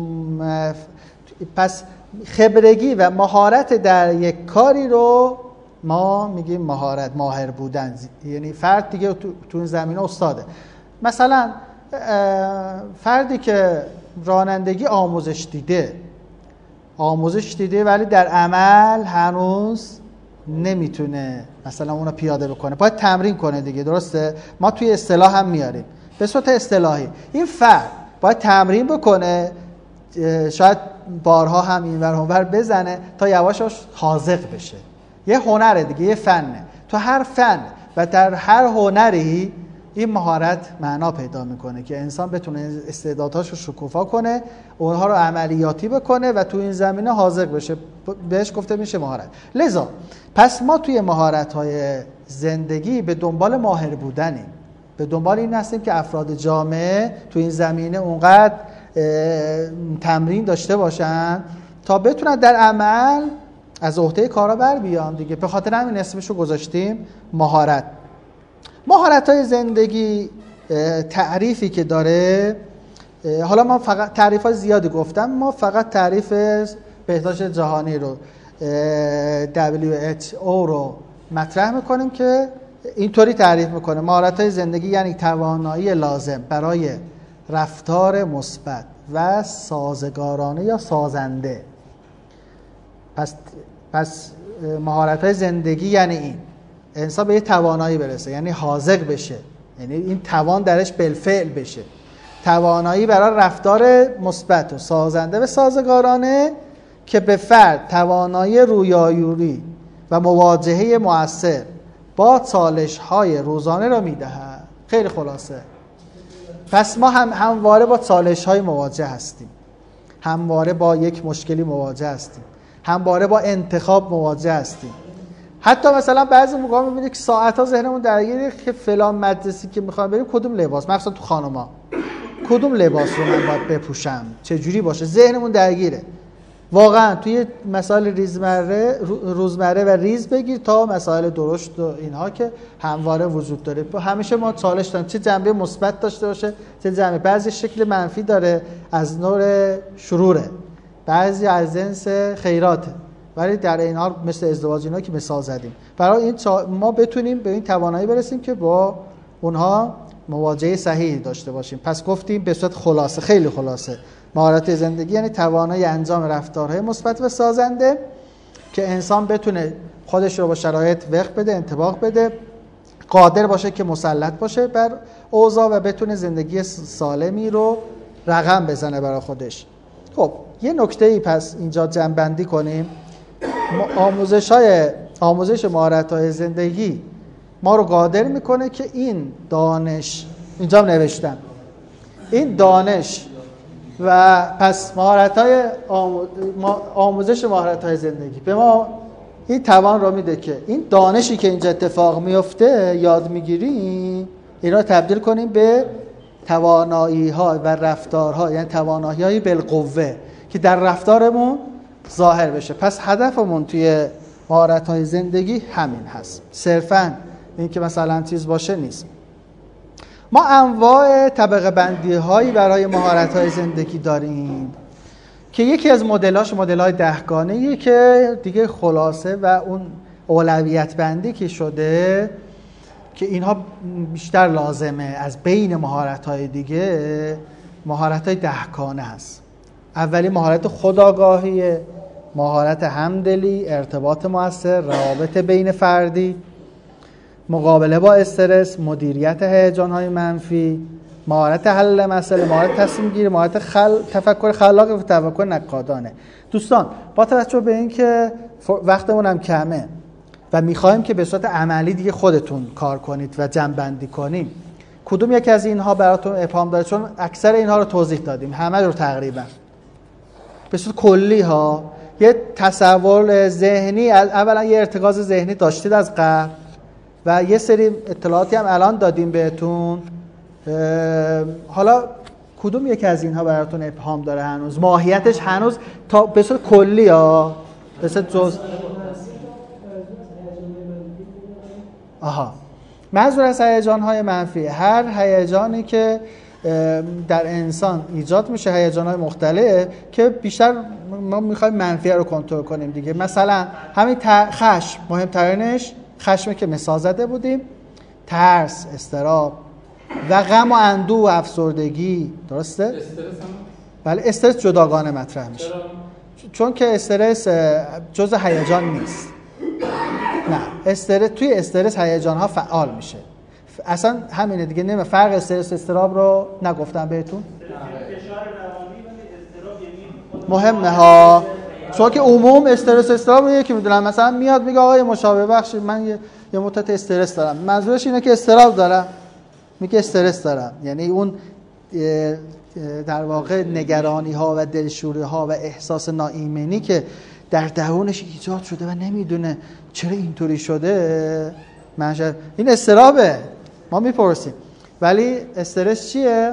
Speaker 1: پس خبرگی و مهارت در یک کاری رو ما میگیم مهارت، ماهر بودن. یعنی فرد دیگه تو تو این زمینه استاده. مثلا فردی که رانندگی آموزش دیده آموزش دیده ولی در عمل هنوز نمیتونه مثلا اونو پیاده بکنه، باید تمرین کنه دیگه، درسته؟ ما توی اصطلاح هم میاریم به صورت اصطلاحی. این فرد باید تمرین بکنه، شاید بارها هم اینور اونور بزنه تا یواش یواش حاذق بشه. یه هنره دیگه، یه فنه. تو هر فن و در هر هنری این مهارت معنا پیدا میکنه که انسان بتونه استعدادهاشو شکوفا کنه، اونها رو عملیاتی بکنه و تو این زمینه حاذق بشه، بهش گفته میشه مهارت. لذا پس ما توی مهارت‌های زندگی به دنبال ماهر بودنیم، به دنبال این هستیم که افراد جامعه تو این زمینه اونقدر تمرین داشته باشن تا بتونن در عمل از عهده کارا بر بیان دیگه. به خاطر همین اسمشو گذاشتیم مهارت. مهارت‌های زندگی تعریفی که داره، حالا ما فقط تعریف‌های زیادی گفتم، ما فقط تعریف بهداشت جهانی رو دبلیو اچ او رو مطرح میکنیم که اینطوری تعریف میکنه: مهارت‌های زندگی یعنی توانایی لازم برای رفتار مثبت و سازگارانه یا سازنده. پس پس مهارت‌های زندگی یعنی این انسان به یه توانایی برسه، یعنی حاذق بشه، یعنی این توان درش بالفعل بشه، توانایی برای رفتار مثبت و سازنده و سازگارانه که به فرد توانایی رویارویی و مواجهه مؤثر با چالش‌های روزانه را می‌دهد. خیلی خلاصه. پس ما هم همواره با چالش‌های مواجه هستیم، همواره با یک مشکلی مواجه هستیم، همواره با انتخاب مواجه هستیم. حتی مثلا بعضی موقع می‌بینید که ساعت‌ها ذهنمون درگیره که فلان مدرسه که می‌خوام بریم کدوم لباس، مثلا تو خانوما کدوم لباس رو من باید بپوشم، چه جوری باشه، ذهنمون درگیره. واقعا توی مسائل ریزمره روزمره و ریز بگیر تا مسائل درشت و اینها که همواره وجود داره. همیشه ما چالش داریم، چه جنبه مثبت داشته باشه چه جنبه، بعضی شکل منفی داره از نوع شروره، بعضی از جنس خیراته، ولی در این حال مثل ازدواج اینا که مثال زدیم، برای این ما بتونیم به این توانایی برسیم که با اونها مواجهه صحیح داشته باشیم. پس گفتیم به صورت خلاصه، خیلی خلاصه، مهارت زندگی یعنی توانایی انجام رفتارهای مثبت و سازنده که انسان بتونه خودش رو با شرایط وقت بده، انطباق بده، قادر باشه که مسلط باشه بر اوضاع و بتونه زندگی سالمی رو رقم بزنه برای خودش. خب یه نکته‌ای پس اینجا جمع‌بندی کنیم. آموزش های آموزش مهارت‌های زندگی ما رو قادر میکنه که این دانش، اینجا هم نوشتم، این دانش و پس مهارت‌های آموزش مهارت‌های زندگی به ما این توان رو میده که این دانشی که اینجا اتفاق میفته یاد میگیریم، اینا رو تبدیل کنیم به توانایی‌ها و رفتارها، یعنی توانایی‌های بالقوه که در رفتارمون ظاهر بشه. پس هدفمون توی مهارت‌های زندگی همین هست، صرفاً این که مثلا چیز باشه نیست. ما انواع طبقه بندی هایی برای مهارت های زندگی داریم که یکی از مدل‌هاش مدل‌های دهگانه‌ایه که دیگه خلاصه و اون اولویت بندی که شده که اینها بیشتر لازمه از بین مهارت های دیگه، مهارت های دهگانه هست. اولی مهارت خودآگاهی، مهارت همدلی، ارتباط مؤثر، روابط بین فردی، مقابله با استرس، مدیریت هیجان‌های منفی، مهارت حل مسئله، مهارت تصمیم گیری، مهارت خل... تفکر خلاق و تفکر نقادانه. دوستان با توجه به اینکه وقتمون هم کمه و می‌خوایم که به صورت عملی دیگه خودتون کار کنید و جمع‌بندی کنیم، کدوم یکی از اینها براتون ابهام داره؟ چون اکثر اینها رو توضیح دادیم، همه رو تقریبا به صورت کلی ها. یه تصور ذهنی، اولا یه ارتکاز ذهنی داشتید از قبل و یه سری اطلاعاتی هم الان دادیم بهتون. حالا کدوم یکی از اینها براتون ابهام داره هنوز؟ ماهیتش هنوز تا به صورت کلی ها، به صورت جز آها منظور از هیجان‌های منفی هر هیجانی که در انسان ایجاد میشه، هیجان‌های مختلف که بیشتر ما می‌خوایم منفی رو کنترل کنیم دیگه. مثلا همین خشم، مهمترینش خشمی که مثال زده بودیم، ترس، اضطراب و غم و اندوه و افسردگی. درسته؟
Speaker 2: استرس هم؟
Speaker 1: بله، استرس جداگانه مطرح میشه چون که استرس جزء هیجان نیست. نه، استرس توی استرس هیجان‌ها فعال میشه. اصلا همینه دیگه. نمی فرق استرس استراب رو نگفتم بهتون؟ مهمه ها، چون که عموم استرس استراب رو یکی میدونن. مثلا میاد میگه آقای مشابه بخشید من یه, یه مدت استرس دارم، منظورش اینه که استراب دارم، میگه استرس دارم، یعنی اون در واقع نگرانی ها و دلشوری ها و احساس ناایمنی که در درونش ایجاد شده و نمیدونه چرا اینطوری شده، منشأ این استرابه. ما میپرسیم ولی استرس چیه؟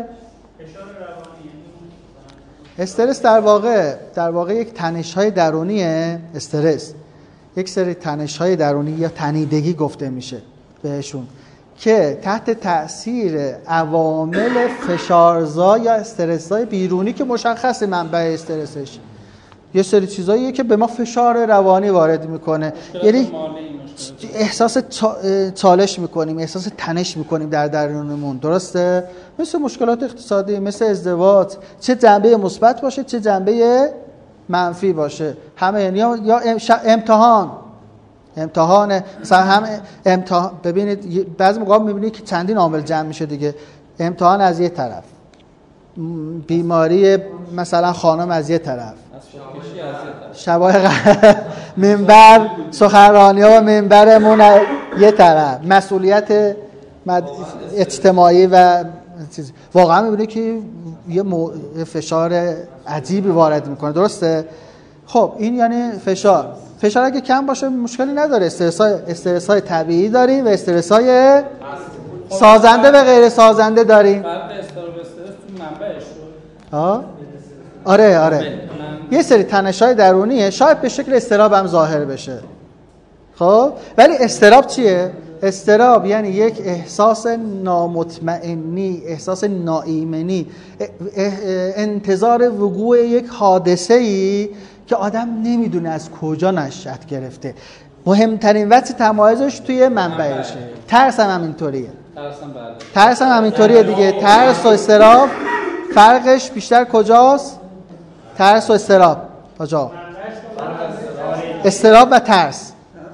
Speaker 1: استرس در واقع در واقع یک تنش‌های درونیه. استرس یک سری تنش‌های درونی یا تنیدگی گفته میشه بهشون که تحت تأثیر عوامل فشارزا یا استرس‌های بیرونی که مشخص منبع استرسش، یه سری چیزاییه که به ما فشار روانی وارد میکنه، یعنی احساس چالش میکنیم، احساس تنش میکنیم در درونمون. درسته؟ مثل مشکلات اقتصادی، مثل ازدواج، چه جنبه مثبت باشه چه جنبه منفی باشه، همه یعنی یا امتحان امتحان مثلا هم امتحان. ببینید بعضی موقع میبینید که چندین عامل جمع میشه دیگه. امتحان از یه طرف، بیماری مثلا خانم از یه طرف، شبای منبر سخنرانی ها و منبرمون یه طرف، مسئولیت اجتماعی و چیز. واقعا میبینه که یه فشار عجیبی وارد میکنه. درسته؟ خب این یعنی فشار. فشار اگه کم باشه مشکلی نداره. استرس های استرس های طبیعی داریم و استرس های سازنده و غیر سازنده داریم.
Speaker 2: فرق استرس و استرس تو منبعش رو.
Speaker 1: آه؟ آره آره. یه سری تنش‌های درونیه، شاید به شکل اضطراب هم ظاهر بشه. خب ولی اضطراب چیه؟ اضطراب یعنی یک احساس نامطمئنی، احساس ناایمنی، انتظار وقوع یک حادثه‌ای که آدم نمیدونه از کجا نشأت گرفته. مهمترین وجه تمایزش توی منبعشه. ترس هم همینطوریه.
Speaker 2: ترس هم بله.
Speaker 1: ترس هم همینطوریه دیگه. ترس و اضطراب فرقش بیشتر کجاست؟ ترس و اضطراب کجا؟ اضطراب و ترس.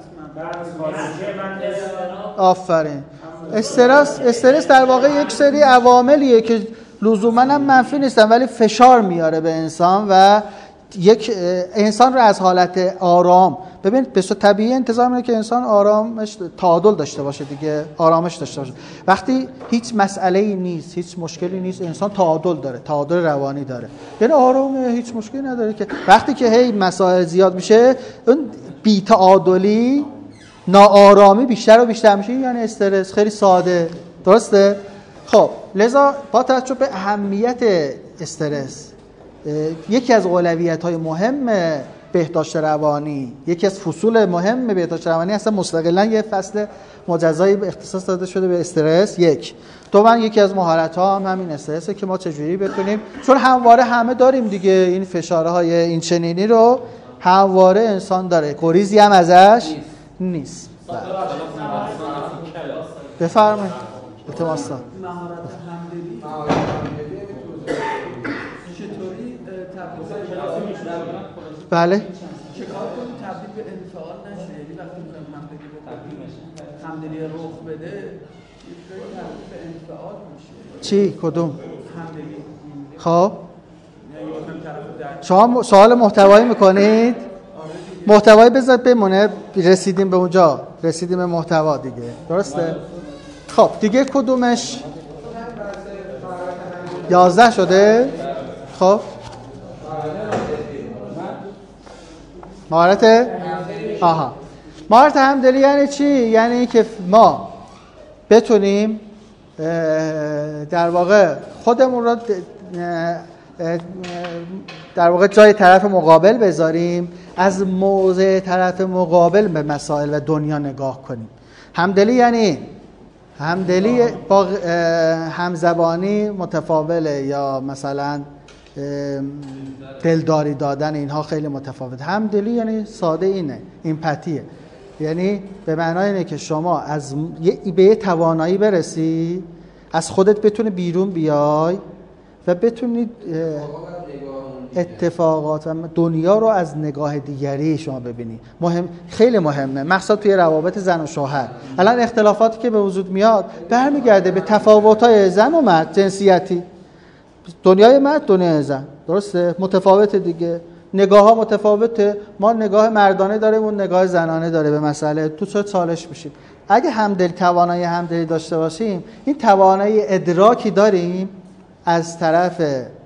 Speaker 1: آفرین. استرس استرس در واقع یک سری عواملیه که لزوما هم منفی نیستن ولی فشار میاره به انسان و یک انسان رو از حالت آرام، ببین به صورت طبیعی انتظار میره که انسان آرامش تعادل داشته باشه دیگه، آرامش داشته باشه. وقتی هیچ مسئله‌ای نیست، هیچ مشکلی نیست، انسان تعادل داره، تعادل روانی داره، یعنی آرامه، هیچ مشکلی نداره. که وقتی که هی مسائل زیاد میشه، اون بی‌تعادلی، ناآرامی بیشتر و بیشتر میشه، یعنی استرس. خیلی ساده، درسته؟ خب لذا با توجه به اهمیت استرس، یکی از اولویت‌های مهم بهداشت روانی، یکی از فصول مهم بهداشت روانی اصلا مستقلاً یه فصل مجزایی به اختصاص داده شده به استرس. یک دوم یکی از مهارت‌ها هم همین استرسه که ما چجوری بتونیم، چون همواره همه داریم دیگه این فشارهای این چنینی رو همواره انسان داره، گریزی هم ازش نیست. بفرمایید. التماس
Speaker 5: مهارت همدلی چطوری تبدیل
Speaker 1: بله
Speaker 5: چیکار کنیم تبدیل به انفعال نشه؟ یعنی وقتی می‌خوایم همدلی بکنیم، همدلی رخ بده، یه جایی تبدیل به انفعال میشه.
Speaker 1: چی؟ کدوم؟
Speaker 5: همدلی.
Speaker 1: خب
Speaker 5: یعنی
Speaker 1: شما سوال محتوایی میکنید؟ محتوایی بذار بمونه، رسیدیم به اونجا، رسیدیم به محتوا دیگه، درسته؟ خب دیگه کدومش؟ یازده شده؟ خب مهارت؟ آها مهارت همدلی یعنی چی؟ یعنی که ما بتونیم در واقع خودمون رو در واقع جای طرف مقابل بذاریم، از موضع طرف مقابل به مسائل و دنیا نگاه کنیم. همدلی یعنی همدلی با همزبانی متفاوله، یا مثلا دلداری دادن، اینها خیلی متفاوت. همدلی یعنی ساده اینه، ایمپاتیه، یعنی به معنای اینه که شما از به یه توانایی برسی، از خودت بتونی بیرون بیای و بتونید اتفاقات و دنیا رو از نگاه دیگری شما ببینی. مهم، خیلی مهمه، مخصوصا توی روابط زن و شوهر. الان اختلافاتی که به وجود میاد برمیگرده به تفاوت‌های زن و مرد، جنسیتی. دنیای مرد، دنیای زن، درسته؟ متفاوته دیگه، نگاه ها متفاوته. ما نگاه مردانه داریم، اون نگاه زنانه داره به مسئله. تو چه چالش میشیم؟ اگه همدل توانایی همدلی داشته باشیم، این توانایی ادراکی داریم از طرف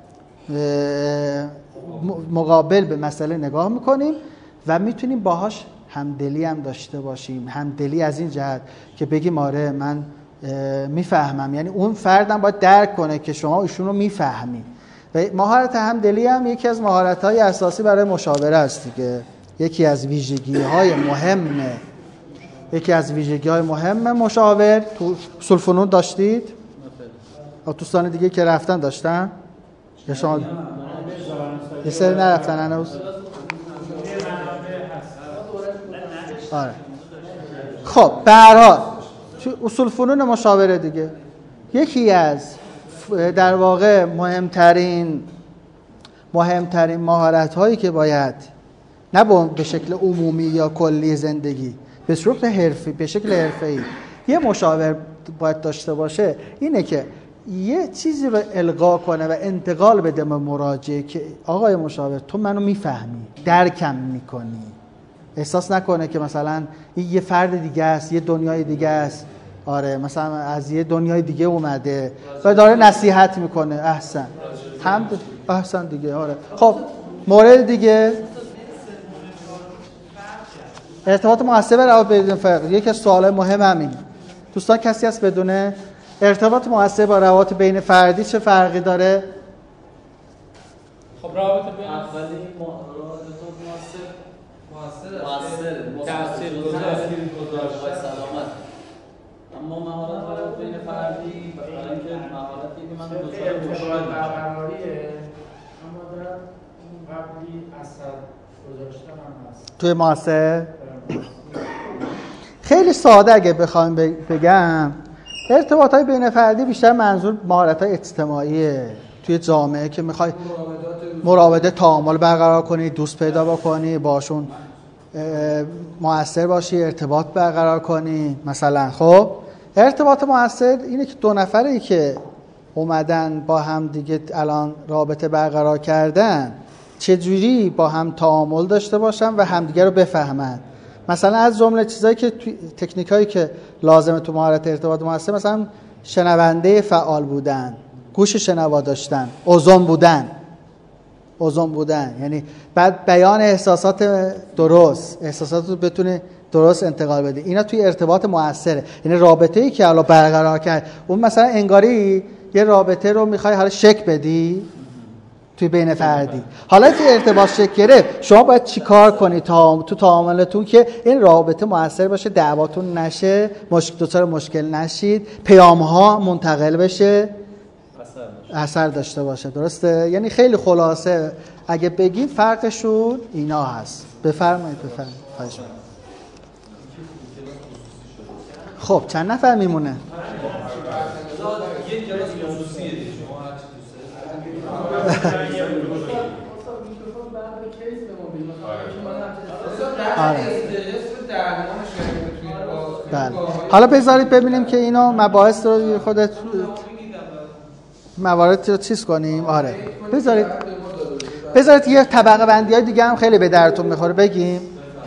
Speaker 1: مقابل به مسئله نگاه میکنیم و میتونیم باهاش همدلی هم داشته باشیم. همدلی از این جهت که بگیم آره من میفهمم، یعنی اون فردم باید درک کنه که شما ایشون رو میفهمی. و مهارت همدلی هم یکی از مهارت‌های اساسی برای مشاوره است دیگه. یکی از ویژگی‌های مهمه یکی از ویژگی‌های مهم مشاور. تو اصول فنون داشتید؟ دوستان دیگه که رفتن داشتن؟ یا شما یه سری نرفتن هنوز؟ آره. خب به هر حال اصول فنون مشاوره دیگه یکی از در واقع مهمترین مهمترین مهارت‌هایی که باید نه به شکل عمومی یا کلی زندگی، به صورت حرفی، به شکل حرفه‌ای یه مشاور باید داشته باشه اینه که یه چیزی رو القا کنه و انتقال بده به مراجع که آقای مشاور تو منو میفهمی، درکم میکنی، احساس نکنه که مثلا یه فرد دیگه است، یه دنیای دیگه است، آره مثلا از یه دنیای دیگه اومده و داره نصیحت میکنه. احسن حمد احسن دیگه. آره خب مورد دیگه ارتباط مؤثر روابط بین فردی. یکی از سوالای مهم همین. دوستان کسی هست بدونه ارتباط مؤثر با روابط بین فردی چه فرقی داره؟
Speaker 2: خب روابط بین
Speaker 4: اولی روابط مؤثر مؤثر تاثیرگذار سلامت، اما مهارت روابط بین فردی برای اینکه مهارتی که من دچار برقراریه، اما در قبلی اثر گذاشتن هم هست.
Speaker 1: توی مؤثر خیلی ساده اگه بخوایم بگم، ارتباطات بین فردی بیشتر منظور مهارت‌های اجتماعیه توی جامعه که میخوای مراوده تعامل برقرار کنی، دوست پیدا بکنی، باشون مؤثر باشی، ارتباط برقرار کنی مثلا. خب ارتباط مؤثر اینه که دو نفری که اومدن با هم دیگه الان رابطه برقرار کردن، چجوری با هم تعامل داشته باشن و همدیگه رو بفهمن. مثلا از جمله چیزایی که تکنیکایی که لازمه تو مهارت ارتباط موثر، مثلا شنونده فعال بودن، گوش شنوا داشتن، اوزون بودن اوزون بودن یعنی بعد بیان احساسات درست، احساسات رو بتونه درست انتقال بده. اینا توی ارتباط موثره. یعنی رابطه‌ای که حالا برقرار کرد، اون مثلا انگاری یه رابطه رو میخوای حالا شک بدی توی بین فردی، حالا توی ارتباط شکل گرفت، شما باید چیکار کنی تا تو تعاملتون که این رابطه موثر باشه، دعواتون نشه، مشکل دوچار مشکل نشید، پیام‌ها منتقل بشه، اثر داشته باشه. درسته؟ یعنی خیلی خلاصه اگه بگیم فرقشون اینا هست. بفرمایید بفرمایید. خواهش می‌کنم. خب چند نفر میمونه؟
Speaker 4: یک کلاس خصوصیه دیگه، شما هر چی دوست
Speaker 1: دارید. بله. حالا بذارید ببینیم که اینا مباحث رو خودت موارد رو چیز کنیم. آره بذارید بذارید یه طبقه بندی های دیگه هم خیلی به درتون میخوره بگیم.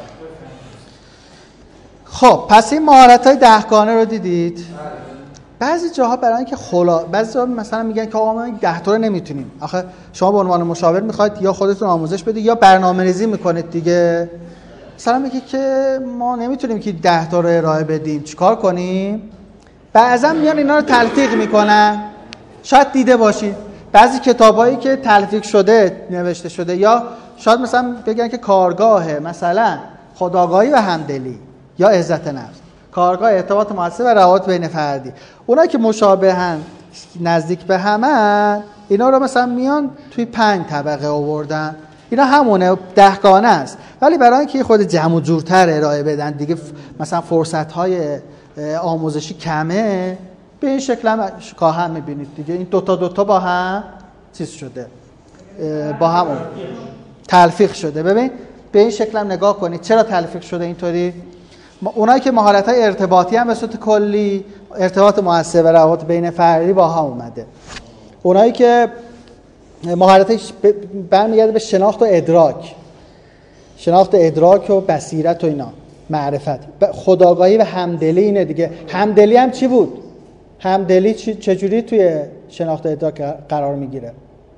Speaker 1: خب پس این مهارت های دهگانه رو دیدید. بعضی جاها برای اینکه خلا بعضی جاها مثلا میگن که آقا ما این ده تا رو نمیتونیم. آخه شما به عنوان مشاور میخواید یا خودتون آموزش بدید یا برنامه‌ریزی میکنید دیگه. مثلا میگه که ما نمیتونیم که ده تا رو ارائه بدیم، چیکار کنیم؟ بعضا میان اینا رو تلفیق میکنن. شاید دیده باشید بعضی کتابایی که تلفیق شده نوشته شده، یا شاید مثلا بگن که کارگاه مثلا خودآگاهی و همدلی یا عزت نفس، کارگاه ارتباط موثر و روابط بین فردی. اونایی که مشابهن، نزدیک به همن، اینا رو مثلا میان توی پنج طبقه آوردن. اینا همونه، دهگانه است، ولی برای اینکه خود جمع و جورتر ارائه بدن دیگه، مثلا فرصت‌های آموزشی کمه، به این شکل هم کاهم می‌بینید دیگه. این دوتا دوتا با هم چیز شده، با هم تلفیق شده. ببین به این شکل هم نگاه کنید. چرا تلفیق شده اینطوری؟ اونایی که مهارت‌های ارتباطی هم به صورت کلی، ارتباط موثر و روابط بین فردی با هم اومده. اونایی که مهارتش برمیگرده به شناخت و ادراک، شناخت ادراک و بصیرت و اینا، معرفت، خودآگاهی و همدلی. اینه دیگه. همدلی هم چی بود؟ همدلی چجوری توی شناخت و ادراک قرار میگیره؟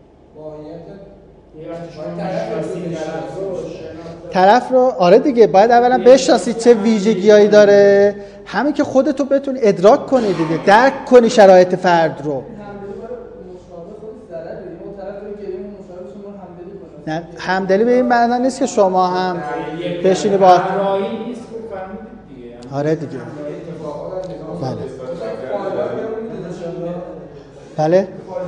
Speaker 1: طرف رو آره دیگه باید اولا بشناسید چه ویژگیایی داره، همین که خودتو بتونی ادراک کنی دیگه، درک کنی شرایط فرد رو. نه همدلی به این معنی نیست که شما هم بشینی با آره دیگه. بله بله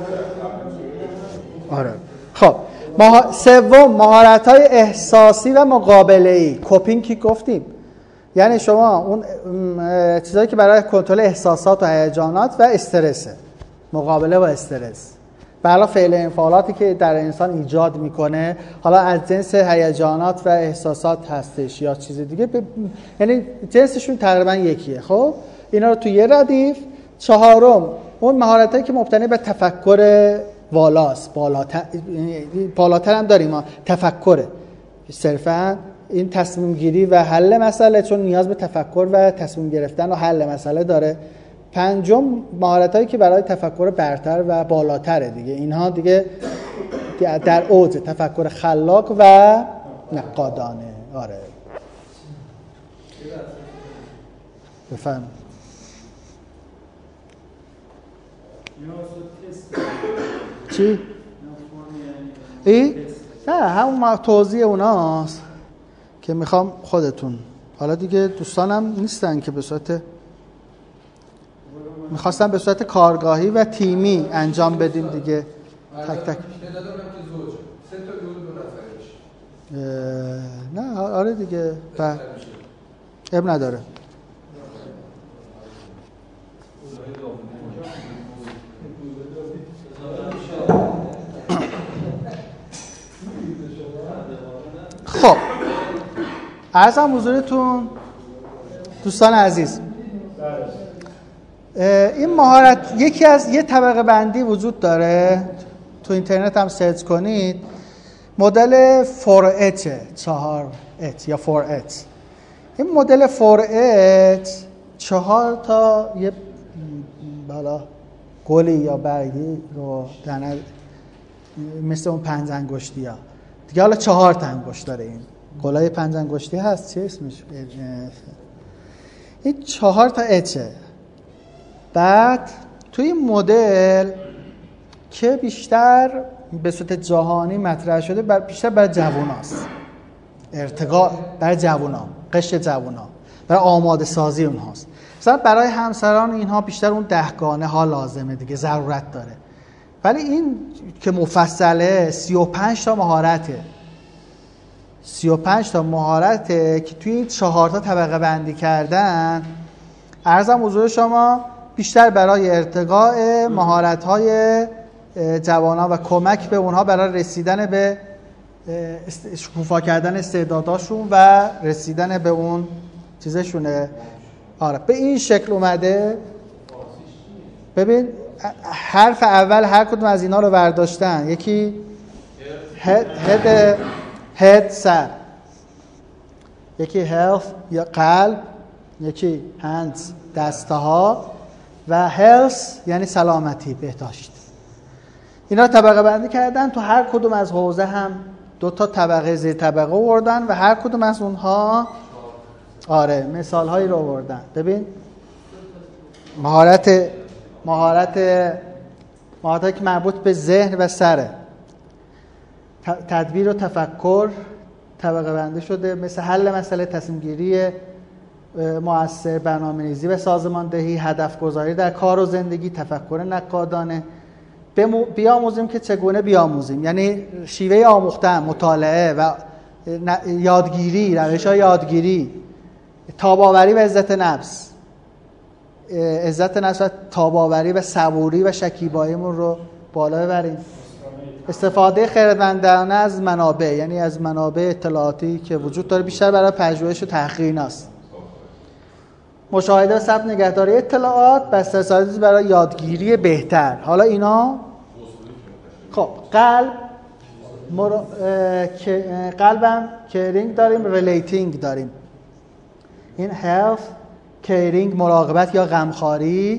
Speaker 1: آره. خب مها... سوم مهارت‌های احساسی و مقابله‌ای، کوپینگ که گفتیم، یعنی شما اون چیزایی که برای کنترل احساسات و هیجانات و استرسه، مقابله با استرس، برای فعل انفعالاتی که در انسان ایجاد میکنه، حالا از جنس هیجانات و احساسات هستش یا چیز دیگه، ب... یعنی جنسشون تقریبا یکیه. خب اینا رو توی یه ردیف. چهارم اون مهارتایی که مبتنی به تفکر والاست، بالاتر بالاتر هم داریم ما، تفکره صرفا این تصمیم گیری و حل مسئله، چون نیاز به تفکر و تصمیم گرفتن و حل مسئله داره. پنجم مهارتایی که برای تفکر برتر و بالاتره دیگه. اینها دیگه در اوج تفکر خلاق و نقادانه. آره بفهم. چی؟ ای؟ نه همون توضیح اوناست که میخوام خودتون، حالا دیگه دوستانم نیستن که به صورت، میخواستم به صورت کارگاهی و تیمی انجام بدیم دیگه، تک تک. نه آره دیگه، اب نداره. خب عرضم حضورتون دوستان عزیز، این مهارت یکی از یه طبقه بندی وجود داره، تو اینترنت هم سرچ کنید. مدل فور اچ چهار اچ یا فور اچ. این مدل فور اچ چهار تا یه بالا گلی یا برگی رو دنه مثل اون پنج انگشتی ها دیگه، حالا چهار تا انگشت داره. این گلای پنج انگشتی هست، چه اسمش؟ این چهار تا اچه. بعد توی مدل که بیشتر به صورت جهانی مطرح شده، بر بیشتر برای جواناست، ارتقاء برای جوانا، قشر جوانا، برای آماده سازی اونهاست. مثلا برای همسران اینها بیشتر اون دهگانه ها لازمه دیگه، ضرورت داره. ولی این که مفصله سی و پنج تا مهارته، سی و پنج تا مهارته که توی این چهار تا طبقه بندی کردن. عرضم حضور شما بیشتر برای ارتقاء مهارت‌های جوانان و کمک به اونها برای رسیدن به شکوفا کردن استعداداشون و رسیدن به اون چیزشونه. آره به این شکل اومده. ببین حرف اول هر کدوم از اینا رو برداشتن. یکی هد هد هد سر، یکی health یا قلب، یکی hands دسته ها و health یعنی سلامتی، بهداشت. اینا طبقه بندی کردن. تو هر کدوم از حوزه هم دو تا طبقه زیر طبقه آوردن و هر کدوم از اونها آره مثال هایی رو آوردن. ببین مهارت مهارت مهارتی که مربوط به ذهن و سره، تدبیر و تفکر طبقه بندی شده، مثل حل مسئله، تصمیم گیری مؤثر، برنامه‌ریزی و سازماندهی، هدف گذاری در کار و زندگی، تفکر نقادانه. بیاموزیم که چگونه بیاموزیم، یعنی شیوه آموختن، مطالعه و یادگیری، روش‌های یادگیری، تاب‌آوری و عزت نفس، عزت نفس و تاب‌آوری و صبوری و شکیباییمون رو بالا ببریم. استفاده خردمندانه از منابع، یعنی از منابع اطلاعاتی که وجود داره، بیشتر برای پژوهش و تحقیق ایناست. مشاهده و ثبت نگهداری اطلاعات، بسترسازی برای یادگیری بهتر. حالا اینا خب قلب مر... که... قلبم کیرینگ داریم، ریلیتینگ داریم. این health کیرینگ مراقبت یا غمخواری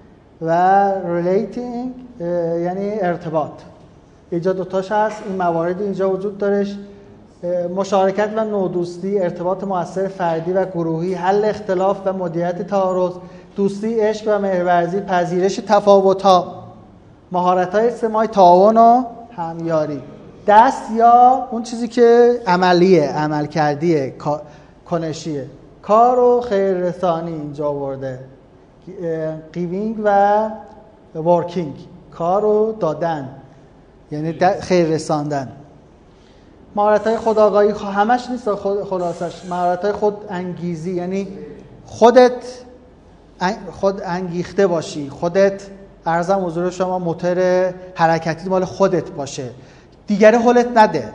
Speaker 1: و ریلیتینگ یعنی ارتباط. اینجا دوتاش هست. این موارد اینجا وجود دارش: مشارکت و نودوستی، ارتباط مؤثر فردی و گروهی، حل اختلاف و مدیریت تعارض، دوستی، عشق و مهرورزی، پذیرش تفاوت‌ها، مهارت‌های اجتماعی، تعاون و همیاری. دست یا اون چیزی که عملیه، عملکردیه، کنشیه. کار و خیررسانی اینجا آورده، گیوینگ و ورکینگ، کار و دادن یعنی خیر رساندن. مهارت‌های خودآگاهی همش نیست خلاصش، مهارت‌های خود انگیزی یعنی خودت خود انگیخته باشی، خودت عرضم حضور شما موتور حرکتی مال خودت باشه، دیگری حالت نده،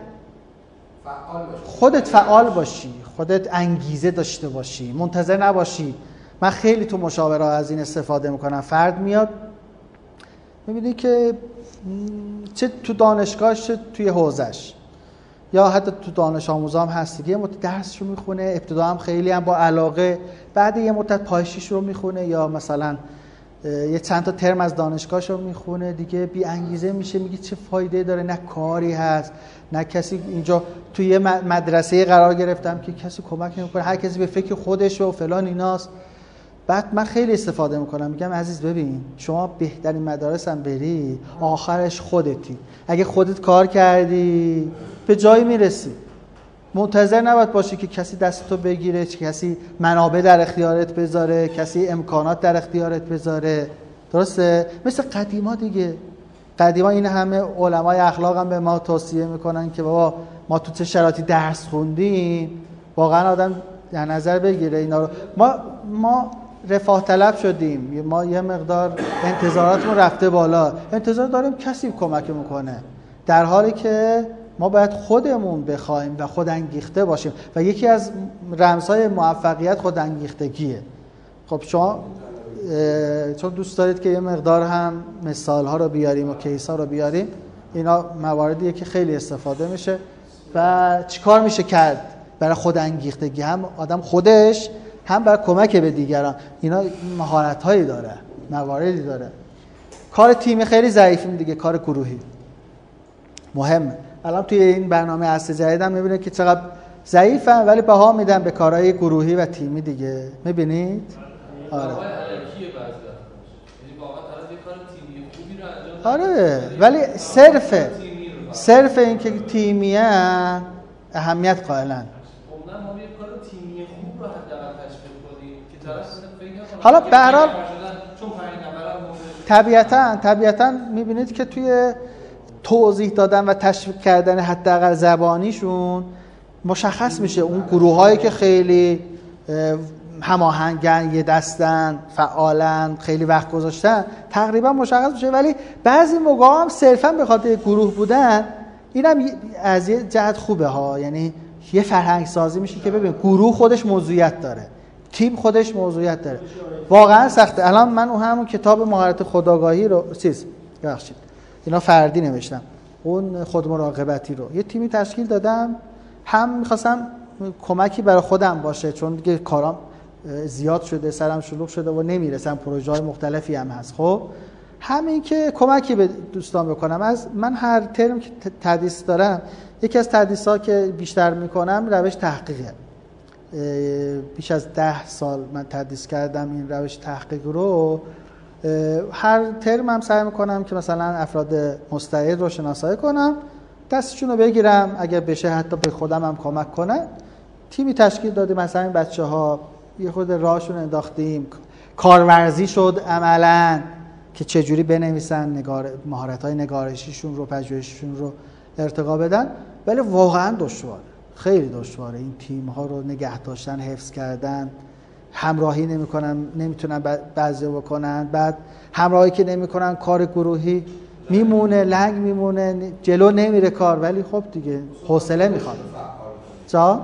Speaker 1: خودت فعال باشی، خودت انگیزه داشته باشی، منتظر نباشی. من خیلی تو مشاوره از این استفاده میکنم. فرد میاد میبینی که چه تو دانشگاهش چه توی حوزش یا حتی تو دانش آموزا هم هست دیگه، یه مدت درس رو میخونه، ابتدا هم خیلی هم با علاقه، بعد یه مدت پایشیش رو میخونه یا مثلا یه چند تا ترم از دانشگاهش رو میخونه دیگه بی انگیزه میشه، میگه چه فایده داره، نه کاری هست نه کسی. اینجا توی یه مدرسه قرار گرفتم که کسی کمک نمیکنه، هر کسی به فکر خودش و فلان ایناست. بعد من خیلی استفاده میکنم، میگم عزیز ببین شما بهترین مدارس هم بری آخرش خودتی، اگه خودت کار کردی به جایی میرسی. منتظر نباید باشی که کسی دستتو بگیره، کسی منابع در اختیارت بذاره، کسی امکانات در اختیارت بذاره. درسته؟ مثل قدیما دیگه. قدیما این همه علمای اخلاق هم به ما توصیه میکنن که بابا ما تو چه شرایطی درس خوندیم، واقعا آدم در نظر بگیره اینا رو. ما ما رفاه طلب شدیم، ما یه مقدار انتظاراتمون رفته بالا، انتظار داریم کسی کمک میکنه، در حالی که ما باید خودمون بخوایم و خود انگیخته باشیم و یکی از رمزهای موفقیت خود انگیختگیه. خب شما چون دوست دارید که یه مقدار هم مثال ها رو بیاریم و کیس ها رو بیاریم، اینا مواردیه که خیلی استفاده میشه. و چیکار میشه کرد برای خود انگیختگی؟ هم آدم خودش هم برای کمک به دیگران. اینا مهارت‌هایی داره، مواردی داره. کار تیمی خیلی ضعیفیم دیگه، کار گروهی مهمه. الان توی این برنامه اصل جدیدم میبینید که چقدر ضعیفم، ولی بها میدم به کارهای گروهی و تیمی دیگه. میبینید؟ آره. آره ولی صرف صرف این که تیمیه اهمیت قائلن. حالا به هر حال طبیعتاً طبیعتاً میبینید که توی توضیح دادن و تشویق کردن حداقل زبانیشون مشخص میشه اون گروه‌هایی که خیلی هماهنگن، یه دستن، فعالن، خیلی وقت گذاشتن، تقریبا مشخص میشه. ولی بعضی موقع هم صرفاً به خاطر گروه بودن، اینم از یه جهت خوبه ها، یعنی یه فرهنگ سازی میشه که ببین گروه خودش موضوعیت داره، تیم خودش موضوعیت داره. واقعا سخته. الان من اون همون کتاب مهارت خودآگاهی رو چیز ببخشید اینا فردی نوشتم، اون خود مراقبتی رو یه تیمی تشکیل دادم، هم می‌خواستم کمکی برای خودم باشه چون دیگه کارام زیاد شده، سرم شلوغ شده و نمیرسم، پروژه‌های مختلفی هم هست. خب همین که کمکی به دوستان بکنم. از من هر ترم که تدریس دارم، یکی از تدریس‌ها که بیشتر میکنم روش تحقیقه. بیش از ده سال من تدریس کردم این روش تحقیق رو. هر ترم هم سعی میکنم که مثلا افراد مستعد رو شناسایی کنم، دستشون رو بگیرم، اگر بشه حتی به خودم هم کمک کنم. تیمی تشکیل دادیم، مثلا این بچه ها یه خود راهشون انداختیم، کارورزی شد عملاً که چجوری بنویسن، نگار... مهارت‌های نگارشیشون رو، پژوهششون رو ارتقا بدن. ولی واقعاً دشواره، خیلی دشواره این تیم‌ها رو نگه داشتن، حفظ کردن. همراهی نمی‌کنن، نمیتونن بعضی بکنن، بعد همراهی که نمی‌کنن کار گروهی میمونه، لنگ میمونه، جلو نمیره کار. ولی خب دیگه حوصله میخواد. جا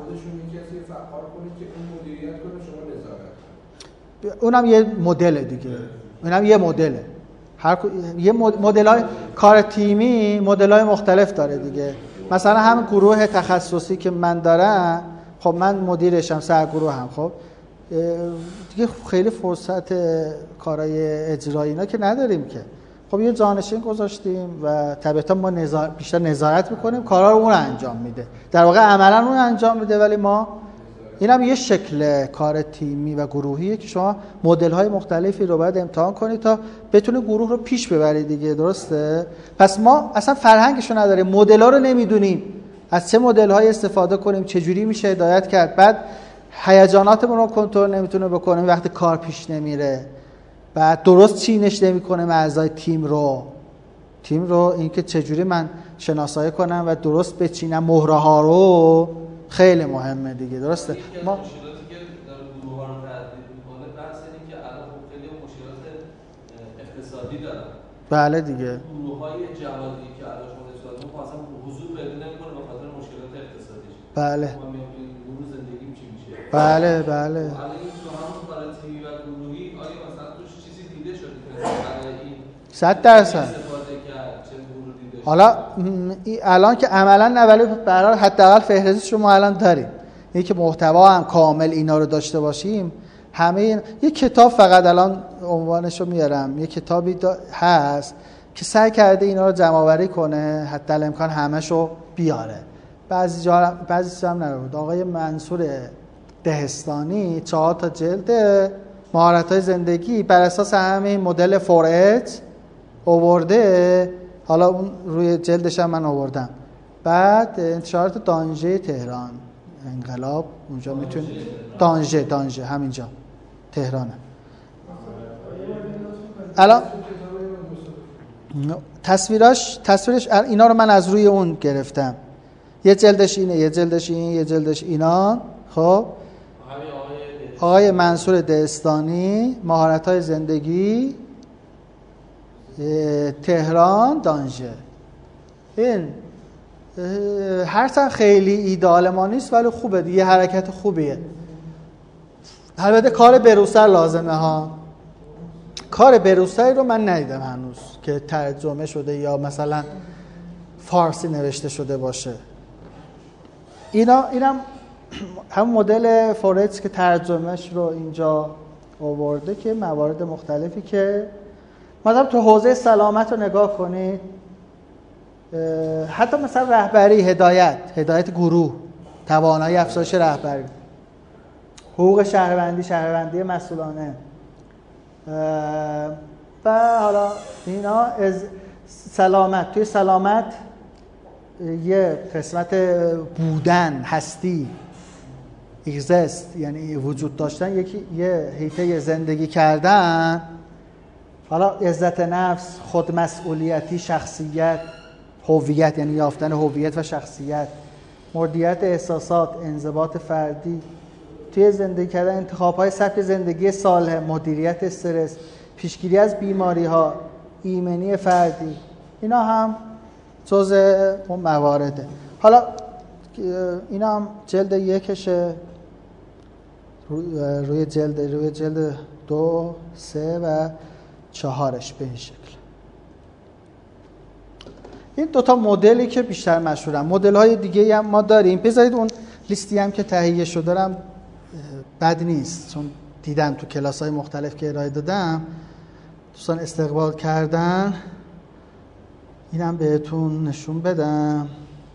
Speaker 1: اونم یه مدل دیگه، اونم یه مدله. هر یه مدل‌های کار تیمی مدل‌های مختلف داره دیگه. مثلا هم گروه تخصصی که من دارم، خب من مدیرشم، سرگروه هم، خب دیگه خیلی فرصت کارهای اجرایی اینا که نداریم که. خب یه جانشین گذاشتیم و طبیعتا ما نظار... بیشتر نظارت میکنیم، کارا رو اون انجام میده، در واقع عملا اون انجام میده. ولی ما اینم یه شکل کار تیمی و گروهیه که شما مدل‌های مختلفی رو باید امتحان کنید تا بتونه گروه رو پیش ببرید دیگه. درسته؟ پس ما اصلا فرهنگش رو نداریم، مدل‌ها رو نمیدونیم، از چه مدل‌های استفاده کنیم، چه جوری میشه هدایت کرد. بعد هیجاناتمون رو کنترل نمیتونه بکنه وقتی کار پیش نمیره. بعد درست چینش نمیکنه اعضای تیم رو تیم رو اینکه چجوری من شناسایی کنم و درست بچینم مهره‌ها رو، خیلی مهمه دیگه. درسته؟ ما
Speaker 4: مشکلاتی که در گروه ها رو تهدید میکنه بحث اینه که الان خیلی مشکلات اقتصادی دارن.
Speaker 1: بله دیگه.
Speaker 4: گروه های جوازی که الان شما نشون دادید اصلا حضور پیدا نمیکنه به خاطر مشکلات اقتصادی.
Speaker 1: بله.
Speaker 4: ما میگیم گروه زندگی چی میشه؟
Speaker 1: بله بله.
Speaker 4: الان این تو هم کار تیمی و گروهی آیا مثلا توش چیزی دیده شده که برای این
Speaker 1: صد درصد حالا الان که عملا نه، ولی برای حداقل فهرستش رو ما الان داریم. اینکه محتوا هم کامل اینا رو داشته باشیم. همه این یک کتاب فقط الان عنوانش رو میارم، یک کتابی هست که سعی کرده اینا رو جمع آوری کنه، حتی الامکان همه‌شو بیاره. بعضی جا بعضی جا هم نبود. آقای منصور دهستانی چهار تا جلد مهارت‌های زندگی بر اساس همین مدل فور اچ آورده. حالا اون روی جلدش هم من آوردم. بعد انتشارات دانژه تهران، انقلاب اونجا میتونی دانژه دانژه همینجا تهرانه. الان تصویراش تصویرش اینا رو من از روی اون گرفتم. یه جلدش اینه، یه جلدش این، یه جلدش اینا. خب آقای منصور دهستانی مهارت‌های زندگی تهران دانژه. این هرچند خیلی ایدئال ما نیست ولی خوبه دیگه، حرکت خوبیه. البته کار بروسر لازمه ها. کار بروسری رو من ندیدم هنوز که ترجمه شده یا مثلا فارسی نوشته شده باشه. اینا اینم هم مدل فورتس که ترجمهش رو اینجا آورده که موارد مختلفی که مثلا تو حوزه سلامت رو نگاه کنید، حتی مثلا رهبری، هدایت، هدایت گروه، توانایی افزایش رهبری، حقوق شهروندی، شهروندی مسئولانه و حالا اینا از سلامت. توی سلامت یه قسمت بودن، هستی، اگزیست یعنی وجود داشتن، یکی یه حیطه زندگی کردن، حالا عزت نفس، خودمسئولیتی، شخصیت، هویت یعنی یافتن هویت و شخصیت، مدیریت احساسات، انضباط فردی توی زندگی کردن، انتخاب‌های سبک زندگی صالح، مدیریت استرس، پیشگیری از بیماری‌ها، ایمنی فردی، اینا هم جزء اون موارده. حالا اینا هم جلد یکشه، روی جلد روی جلد دو، سه و چهارش به این شکل. این دوتا مدلی که بیشتر مشهورن. مدل‌های دیگه هم ما داریم. بذارید اون لیستی هم که تهیه شده دارم بد نیست، چون دیدم تو کلاس‌های مختلف که ارائه دادم دوستان استقبال کردن، اینم بهتون نشون بدم.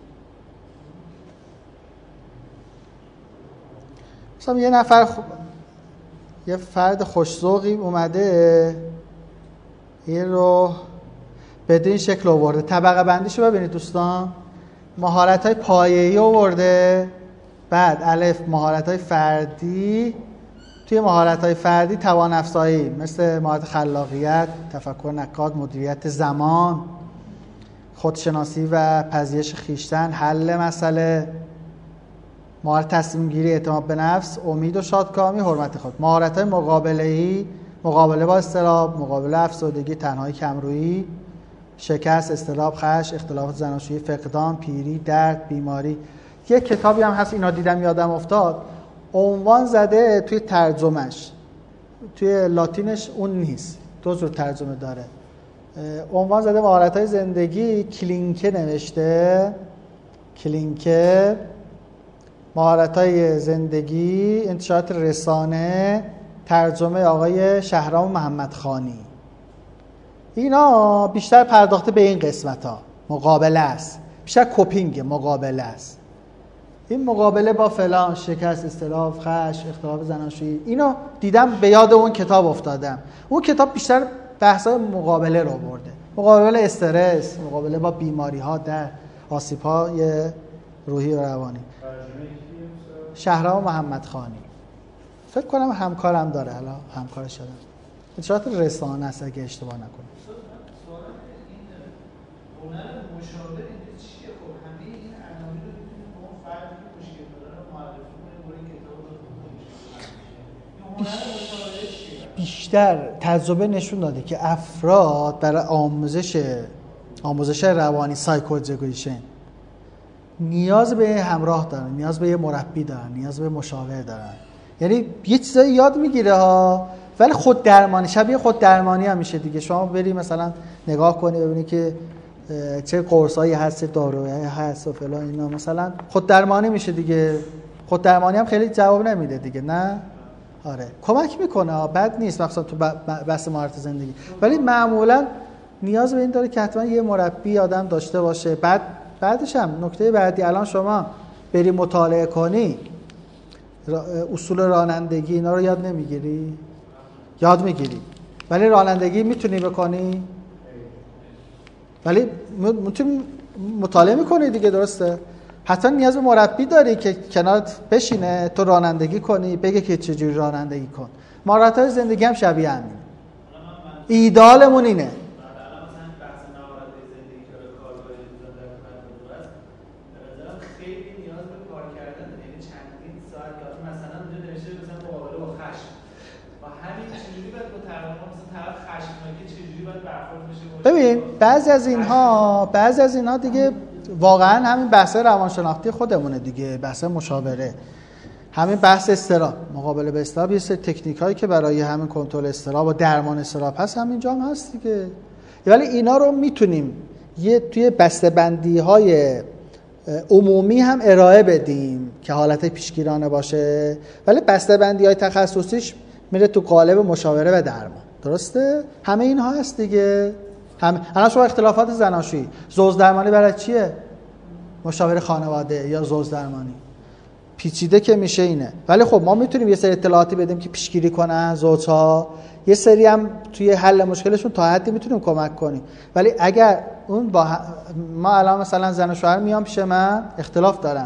Speaker 1: مثلا یه نفر خ... یه فرد خوش‌ذوقی اومده این رو بدین شکل آورده. طبقه بندیشو ببینید دوستان، مهارت‌های پایه‌ای آورده، بعد الف مهارت‌های فردی، توی مهارت‌های فردی توان افزایی مثل مهارت خلاقیت، تفکر نقاد، مدیریت زمان، خودشناسی و پذیرش خویشتن، حل مسئله، مهارت تصمیم گیری، اعتماد به نفس، امید و شادکامی، حرمت خود. مهارت‌های مقابله‌ای، مقابله با اضطراب، مقابله افسردگی، تنهایی، کمرویی، شکست، اضطراب، خشم، اختلافات زناشویی، فقدان، پیری، درد، بیماری. یک کتابی هم هست اینا دیدم یادم افتاد، عنوان زده توی ترجمهش، توی لاتینش اون نیست، دو جور ترجمه داره. عنوان زده مهارت‌های زندگی، کلینکه نوشته، کلینکه، مهارت‌های زندگی، انتشارات رسانه، ترجمه آقای شهرام محمدخانی. اینا بیشتر پرداخته به این قسمت‌ها، مقابله است، بیشتر کوپینگ، مقابله است. این مقابله با فلان، شکست، اضطراب، خشم، اختلاف زناشویی، اینو دیدم به یاد اون کتاب افتادم. اون کتاب بیشتر بحث‌های مقابله رو برده، مقابله استرس، مقابله با بیماری‌ها، در آسیب‌های روحی و روانی. شهرام محمدخانی فکر کنم همکارم داره، حالا همکارش شدم. انتشارات رسانه است اگه اشتباه نکنم.
Speaker 5: سوال این هنر مشاور اینجا چیه؟ خب همه این عناوین رو می‌تونیم به اون فردی که مشکل داره رو معرفی کنیم، برای کتاب رو بخونیم. هنر مشاوره چیه؟ بیشتر تجربه نشون داده که افراد برای آموزش آموزش روانی، سایکوژیشن، نیاز به همراه دارن، نیاز به یه مربی دارن، نیاز به مشاور دارن. یعنی یه چیزایی یاد میگیره ها، ولی خود درمانی، شبیه خود درمانی هم میشه دیگه. شما بری مثلا نگاه کنی ببینی که چه قرصایی هست، دارویی هست و فلان اینا، مثلا خود درمانی میشه دیگه. خود درمانی هم خیلی جواب نمیده دیگه، نه؟ آره کمک میکنه، بد نیست مخصوصا تو بحث مهارت زندگی، ولی معمولا نیاز به این داره که حتما یه مربی آدم داشته باشه. بعد بعدش هم نکته بعدی، الان شما بری مطالعه کنی اصول رانندگی، اینا رو یاد نمیگیری؟ یاد میگیری، ولی رانندگی میتونی بکنی؟ ولی میتونی مطالعه میکنی دیگه، درسته؟ حتما نیاز به مربی داری که کنارت بشینه، تو رانندگی کنی، بگه که چجوری رانندگی کن. مهارت‌های زندگی هم شبیه همین. ایدالمون اینه. ببین بعضی از اینها بعضی از اینها دیگه واقعا همین بحث روانشناختی خودمونه دیگه، بحث مشاوره، همین بحث اضطراب، مقابله به اضطراب، یه سری تکنیکایی که برای همین کنترل اضطراب و درمان اضطراب هست همینجا هم هست دیگه. ولی اینا رو میتونیم
Speaker 1: یه توی بسته‌بندی های عمومی هم ارائه بدیم که حالت پیشگیرانه باشه، ولی بسته‌بندی های تخصصیش میره تو قالب مشاوره و درمان. درسته؟ همه اینها هست دیگه. همه الان شما اختلافات زناشویی، زوج درمانی برای چیه؟ مشاوره خانواده یا زوج درمانی. پیچیده که میشه اینه. ولی خب ما میتونیم یه سری اطلاعاتی بدیم که پیشگیری کنن زوجها، یه سری هم توی حل مشکلشون تا حدی میتونیم کمک کنیم. ولی اگر اون با ما الان مثلا زن و شوهر میام پیش من، اختلاف دارن،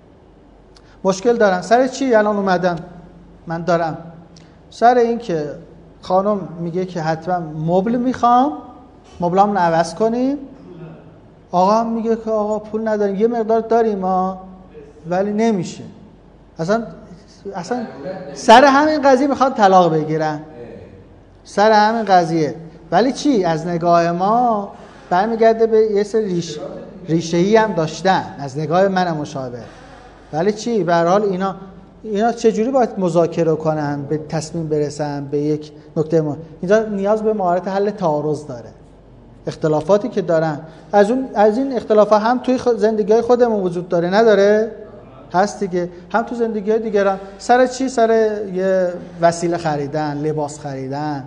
Speaker 1: مشکل دارن، سر چی الان اومدن؟ من دارم سر این که خانم میگه که حتما مبل میخوام، مبلام عوض کنیم، آقا میگه که آقا پول نداریم، یه مقدار داریم ما ولی نمیشه. اصلا اصلا سر همین قضیه میخوان طلاق بگیرن، سر همین قضیه. ولی چی؟ از نگاه ما برمیگرده به یه سری ریش ریشه‌ای هم داشتن از نگاه من مشابه. ولی چی؟ به هر حال اینا اینا چجوری باید مذاکره کنن به تصمیم برسن به یک نکته ما. اینجا نیاز به مهارت حل تعارض داره. اختلافاتی که دارن از اون از این اختلافات هم توی زندگی خودمون وجود داره، نداره؟ هست دیگه. هم تو زندگی دیگران. سر چی؟ سر یه وسیله خریدن، لباس خریدن،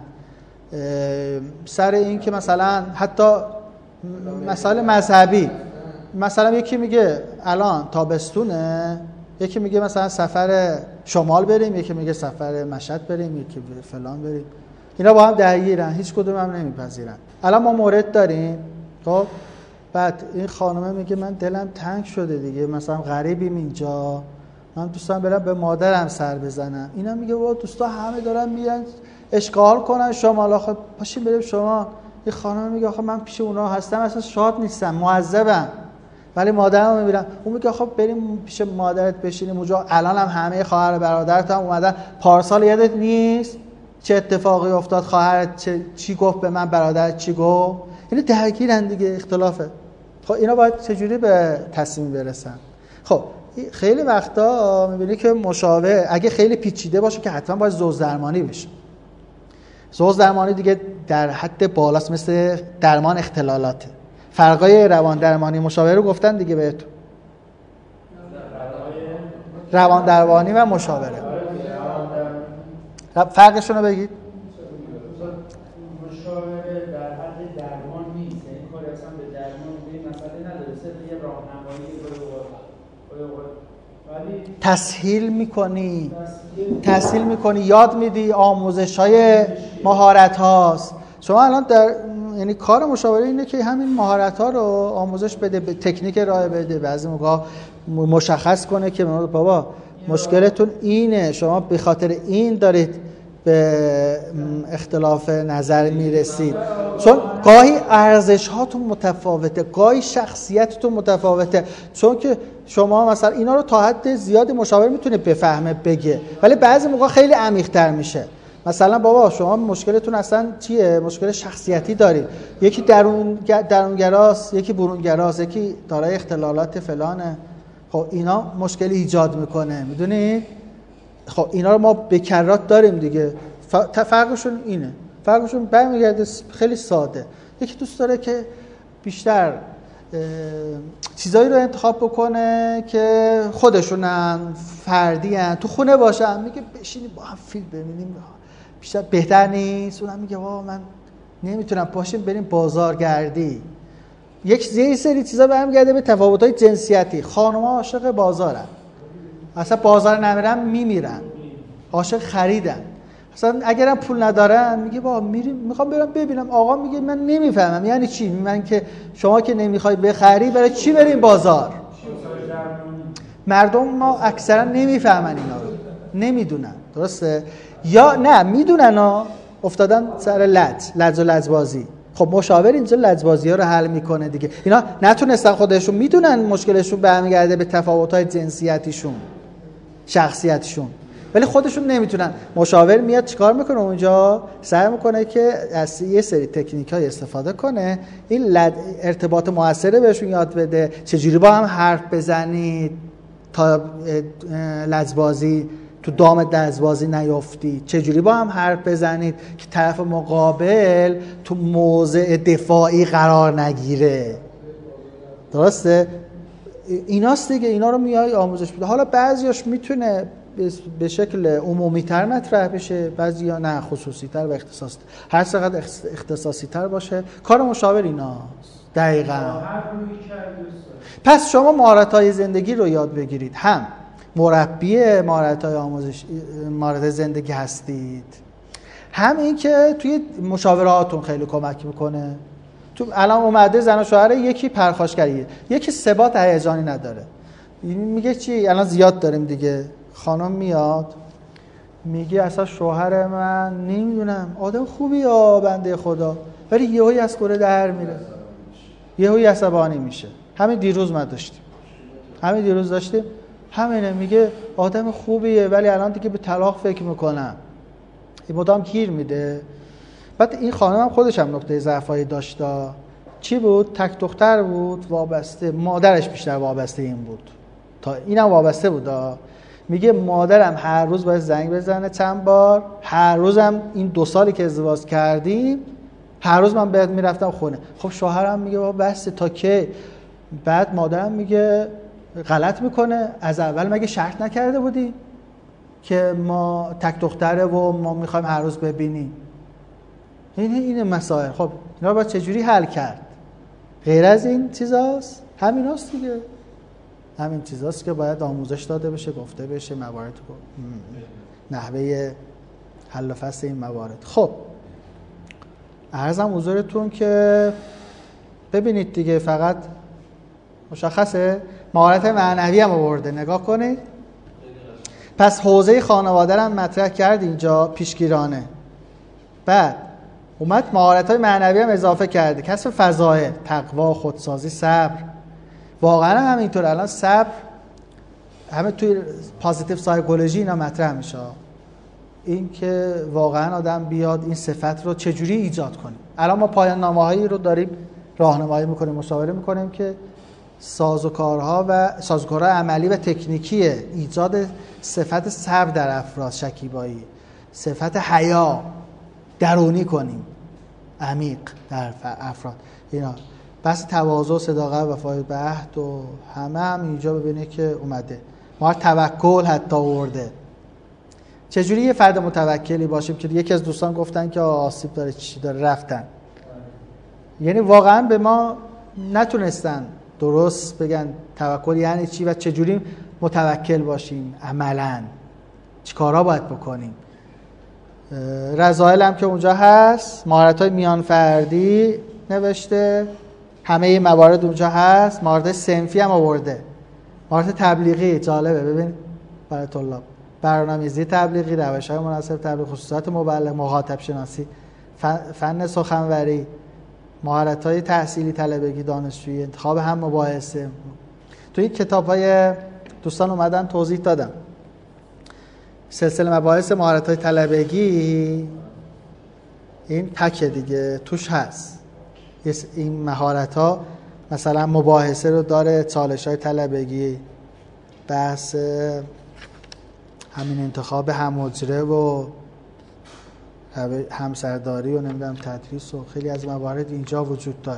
Speaker 1: سر این که مثلا حتی مسائل مذهبی، مثلا یکی میگه الان تابستونه، یکی میگه مثلا سفر شمال بریم، یکی میگه سفر مشهد بریم، یکی فلان بریم. اینا با هم درگیرن، هیچ کدوم هم نمیپذیرن. الان ما مورد داریم، خب بعد این خانومه میگه من دلم تنگ شده دیگه، مثلا غریبیم اینجا، من دوستان برم به مادرم سر بزنم. اینا میگه بابا دوستا همه دارن میرن اشغال کنن شمال، آخه پاشیم بریم شمال. این خانم میگه آخه من پیش اونا هستم اصلا شاد نیستم، معذبم، ولی مادرمو میبینم. اون میگه آخه بریم پیش مادرت بشینیم اونجا، الان هم همه خواهر و برادرت هم اومدن، پارسال یادت نیست چه اتفاقی افتاد، خواهرت چه چی گفت به من، برادرت چی گفت. اینا درگیرن دیگه، اختلافه. خب اینا باید چجوری به تصمیم برسن؟ خب خیلی وقتا میبینی که مشاور اگه خیلی پیچیده باشه که حتما باید زوج درمانی بشه. زوج درمانی دیگه در حد بالاست، مثل درمان اختلالاته. فرقای روان درمانی مشاوره رو گفتن دیگه بهتون. روان درمانی و مشاوره فرقشون رو بگید.
Speaker 6: مشاوره در حد درمان نیست، این کاری اصلا به درمان به مسئله نداره، صرف یه راهنمایی ولی
Speaker 1: تسهیل میکنی تسهیل میکنی یاد میدی، آموزش های مهارت هاست. شما الان در یعنی کار مشاوره اینه که همین مهارت ها رو آموزش بده، به تکنیک ارائه بده، بعضی موقع مشخص کنه که بابا مشکلتون اینه، شما به خاطر این دارید به اختلاف نظر میرسید، چون گاهی ارزش هاتون متفاوته، گاهی شخصیتتون متفاوته. چون که شما مثلا اینا رو تا حد زیادی مشاور میتونه بفهمه بگه، ولی بعضی موقع خیلی عمیق‌تر میشه. مثلا بابا شما مشکلتون اصلا چیه؟ مشکل شخصیتی دارید، یکی درون درونگراست، یکی برونگراست، یکی دارای اختلالات فلانه. خب اینا مشکل ایجاد میکنه، میدونید؟ خب اینا رو ما به کرات داریم دیگه. فرقشون اینه، فرقشون برمیگرده خیلی ساده. یکی دوست داره که بیشتر چیزایی رو انتخاب بکنه که خودشونن، فردیان، تو خونه باشن، میگه بشینیم با هم فیلم ببینیم بیشتر بهتر نیست؟ اونم میگه واو من نمیتونم، پاشیم بریم بازارگردی. یک یه سری چیزا برمیگرده به تفاوت‌های جنسیتی. خانم‌ها عاشق بازارن، اصلا بازار نمیرن میمیرن، عاشق خریدن. اصلا اگرم پول ندارن میگه با میریم میخوام برم ببینم. آقا میگه من نمیفهمم یعنی چی؟ من که شما که نمیخوای بخری برای چی بریم بازار؟ مردم ما اکثرا نمیفهمن اینا رو، نمیدونن. درسته؟ یا نه میدونن ها، افتادن سر لج لج و لجبازی. خب مشاور اینجا لجبازی ها رو حل میکنه دیگه. اینا نتونستن، خودشون میدونن مشکلشون برمیگرده به تفاوت‌های جنسیتیشون، شخصیتشون، ولی خودشون نمیتونن. مشاور میاد چیکار میکنه اونجا؟ سعی میکنه که از یه سری تکنیک‌های استفاده کنه، این لد... ارتباط موثره بهشون یاد بده، چجوری با هم حرف بزنید تا لجبازی تو دام لجبازی نیافتی، چجوری با هم حرف بزنید که طرف مقابل تو موضع دفاعی قرار نگیره. درسته؟ ایناست دیگه، اینا رو میای آموزش بده. حالا بعضیاش میتونه به شکل عمومی تر مطرح بشه، بعضیا نه خصوصی تر و اختصاصی تر. هر چقدر اختصاصی تر باشه کار مشاور ایناست. دقیقاً. پس شما مهارت‌های زندگی رو یاد بگیرید، هم مربی مهارت‌های آموزش مهارت زندگی هستید، هم این که توی مشاورهاتون خیلی کمک میکنه. تو الان اومده زن و شوهر، یکی پرخاشگریه، یکی ثبات هیجانی نداره. میگه چی؟ الان زیاد داریم دیگه. خانم میاد میگه اصلا شوهر من نمیدونم آدم خوبیه بنده خدا، ولی یهویی از کوره در میره، یهویی عصبانی میشه. همین دیروز ما داشتیم همین دیروز داشتیم همینه، میگه آدم خوبیه ولی الان دیگه به طلاق فکر میکنم. این مدام گیر میده. بعد این خانم هم خودش هم نقطه ضعفایی داشت. چی بود؟ تک دختر بود، وابسته، مادرش بیشتر وابسته این بود، تا اینم وابسته بود. میگه مادرم هر روز باید زنگ بزنه چند بار، هر روزم این دو سالی که ازدواج کردیم هر روز من بهت میرفتم خونه. خب شوهرم میگه بابا بس تا کی؟ بعد مادرم میگه غلط میکنه، از اول مگه شرط نکرده بودی که ما تک دختره و ما میخوایم هر روز ببینیم؟ این این مسائل. خب اینا رو باید چجوری حل کرد؟ غیر از این چیزاست؟ همین هاست دیگه. همین چیزاست که باید آموزش داده بشه، گفته بشه، موارد نحوه حل و فصل این موارد. خب عرضم حضورتون که ببینید دیگه، فقط مشخصه مهارت معنوی هم آورده، نگاه کنید. پس حوزه خانواده رو مطرح کرد اینجا پیشگیرانه. بعد اومد مهارت‌های معنوی هم اضافه کرده، کسب فضائل، تقوا، خودسازی، صبر. واقعا هم همینطور. الان صبر همه توی پازیتیو سایکولوژی اینا مطرح میشه، این که واقعا آدم بیاد این صفت رو چجوری ایجاد کنه. الان ما پایان نامه‌هایی رو داریم راهنمایی میکنیم، مشاوره میکنیم که سازوکارها و سازوکارهای عملی و تکنیکی ایجاد صفت صبر در افراد، شکیبایی، صفت حیا درونی کنیم، عمیق در افراد. اینا بس تواضع، صداقت، وفای به عهد و همه هم اینجا ببینه که اومده. ما توکل حتی آورده. چجوری یه فرد متوکلی باشیم که یکی از دوستان گفتن که آسیب داره چی داره رفتن، یعنی واقعا به ما نتونستن درست بگن توکل یعنی چی و چجوری متوکل باشیم عملاً، چی کارها باید بکنیم. رذائل هم که اونجا هست، مهارت‌های میان فردی نوشته، همه این موارد اونجا هست. مهارت صنفی هم آورده، مهارت تبلیغی. جالبه ببین برای طلاب، برنامه‌ریزی تبلیغی، روش‌های مناسب تبلیغ، خصوصیات مبلغ، مخاطب شناسی، فن سخنوری، مهارت‌های تحصیلی طلبگی دانشجویی، انتخاب هم مباحثه. تو این کتاب‌های دوستان اومدن توضیح دادم. سلسله مباحث مهارت‌های طلبگی این تکه دیگه توش هست. این مهارت‌ها مثلا مباحثه رو داره، چالش‌های طلبگی، بحث همین انتخاب هم‌حجره و همسرداری و نمیدونم تدریس و خیلی از موارد اینجا وجود داره.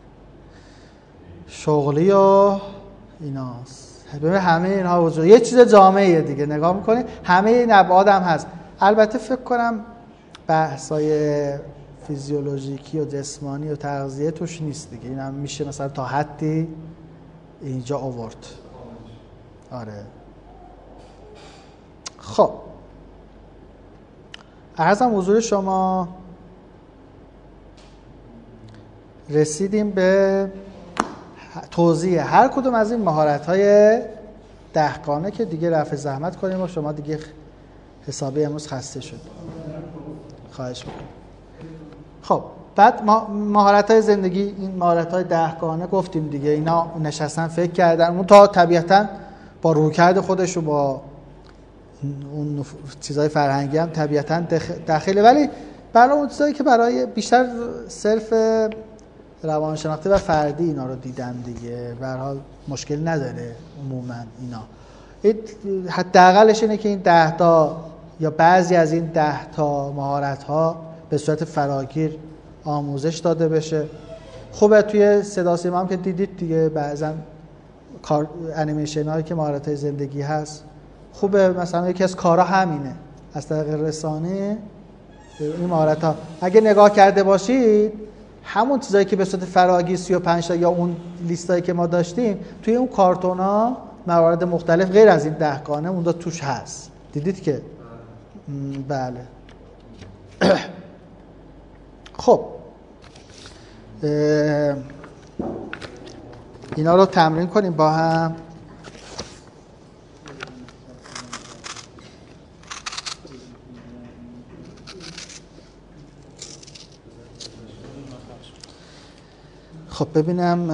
Speaker 1: شغلی و ایناست. ببین همه اینها وجود، یه چیز جامعه دیگه نگاه میکنید، همه این ابعاد هم هست. البته فکر کنم بحثای فیزیولوژیکی و جسمانی و تغذیه توش نیست دیگه، این هم میشه مثلا تا حدی اینجا آورد. آره. خب عرضم حضور شما، رسیدیم به توضیح هر کدوم از این مهارت‌های دهگانه که دیگه رفع زحمت کنیم و شما دیگه حسابی امروز خسته شد. خواهش میکنم. خب بعد ما مهارت‌های زندگی، این مهارت‌های دهگانه گفتیم دیگه، اینا نشستن فکر کردن، اون تا طبیعتاً با رویکرد خودش و با اون چیزای فرهنگی هم طبیعتاً داخله، ولی برای اون چیزایی که برای بیشتر صرف روانشناختی و فردی اینا رو دیدن دیگه، به هر حال مشکل نداره عموما اینا. حداقلش اینه که این ده تا یا بعضی از این ده تا مهارت ها به صورت فراگیر آموزش داده بشه. خوبه توی صدا سیما هم که دیدید دیگه بعضا کار انیمیشن هایی که مهارت‌های زندگی هست خوبه، مثلا یکی از کارا همینه از طریق رسانه این مهارت ها اگه نگاه کرده باشید همون چیزایی که به صورت فراگیر سی و پنج تا یا اون لیستایی که ما داشتیم توی اون کارتونا موارد مختلف غیر از این دهگانه اون دا توش هست. دیدید که بله. خب اینا رو تمرین کنیم با هم. خب ببینم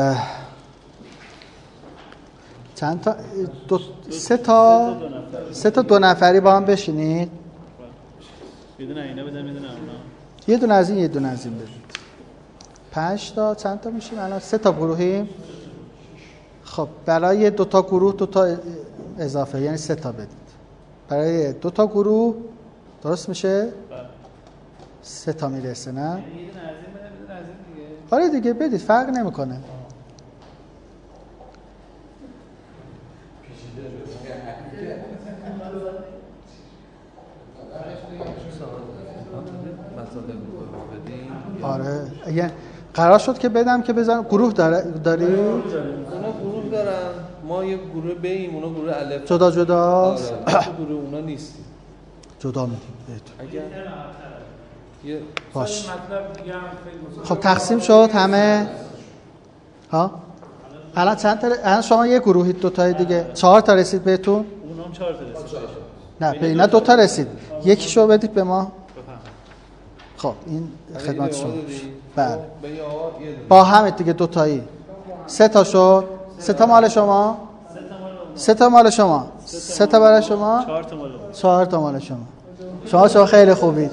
Speaker 1: چند تا دو سه تا سه تا دو نفری با هم بشینید.
Speaker 7: یه دونه اینا بدم یه دونه اونا.
Speaker 1: یه دونه از این یه دونه از این بدید. پنج تا چند تا میشیم الان؟ سه تا گروهیم. خب برای دو تا گروه دو تا اضافه یعنی سه تا بدید. برای دو تا گروه درست میشه؟ سه تا میرسه نه؟
Speaker 7: یه دونه از این بدم یه دونه از این دیگه.
Speaker 1: آره دیگه بدید فرق نمیکنه. آره یعنی قرار شد که بدم که بزن گروه داره داری؟
Speaker 4: اونا گروه دارن، ما یه گروه بیم، اونا گروه الف
Speaker 1: جدا جداست.
Speaker 4: آره گروه اونا نیستیم.
Speaker 1: جدا میدیم
Speaker 4: اگر یه
Speaker 1: باش.
Speaker 2: مطلب دیگه هم خیلی
Speaker 1: خب تقسیم شد همه ها؟ الان چند تا الان شما یه گروهی دو تای دیگه چهار تا رسید بهتون؟
Speaker 7: اونام چهار تا رسید.
Speaker 1: نه به اینا دو تا رسید. یکیشو بدید به ما. خب این خدمت شما. بله. با هم دیگه دو تایی. سه تا شد. سه تا مال شما. سه تا مال شما. سه تا برای شما.
Speaker 7: چهار تا مال شما.
Speaker 1: چهار تا مال شما. شما شما خیلی خوبید.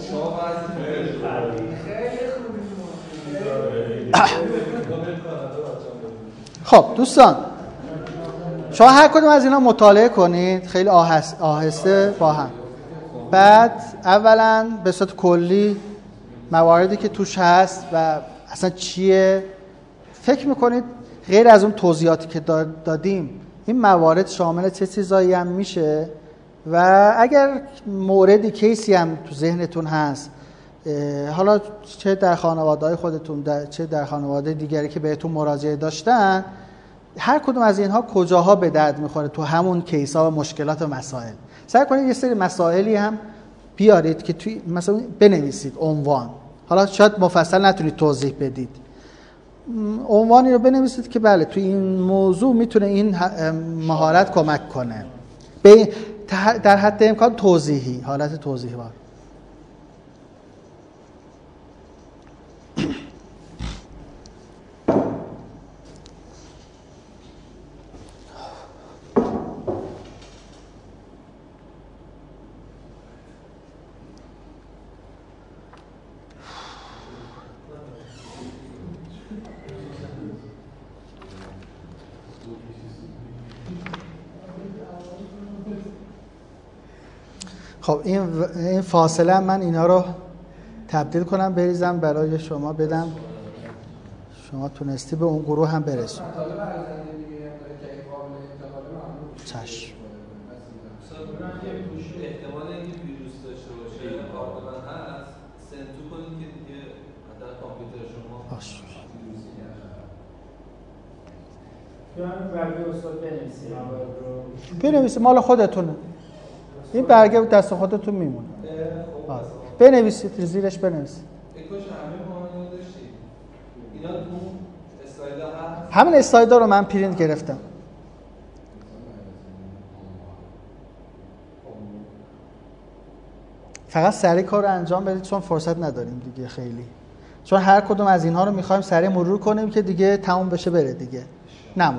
Speaker 1: خب دوستان شما هر کدوم از اینا مطالعه کنید خیلی آهسته, آهسته با هم. بعد اولا به صورت کلی مواردی که توش هست و اصلا چیه فکر میکنید غیر از اون توضیحاتی که دادیم این موارد شامل چه چیزایی هم میشه و اگر موردی کیسی هم تو ذهنتون هست حالا چه در خانواده‌های خودتون در چه در خانواده دیگری که بهتون مراجعه داشتن هر کدوم از اینها کجاها به درد میخوره تو همون کیس‌ها و مشکلات و مسائل سعی کنید یه سری مسائلی هم بیارید که توی مثلا بنویسید عنوان حالا شاید مفصل نتونید توضیح بدید عنوانی رو بنویسید که بله توی این موضوع میتونه این مهارت کمک کنه به در حد امکان توضیحی حالت توضیحی وار خب این این فاصله من اینا رو تبدیل کنم بریزم برای شما بدم شما تونستی به اون گروه هم برسون. چشم.
Speaker 4: احتمال اینکه ویروس داشته باشه یا کاربران هست سنتو کنید که دیگه در کامپیوتر شما
Speaker 1: باش. بنویسید مال خودتونه این برگه دست خودتون میمونه بنویسید زیرش بنویسید
Speaker 4: اکوش همه قانون داشتید اینا تو اسلایدها هست
Speaker 1: همین اسلایدها رو من پرینت گرفتم فقط سریع کار رو انجام بدید چون فرصت نداریم دیگه خیلی چون هر کدوم از اینها رو میخوایم سریع مرور کنیم که دیگه تموم بشه بره دیگه نمونه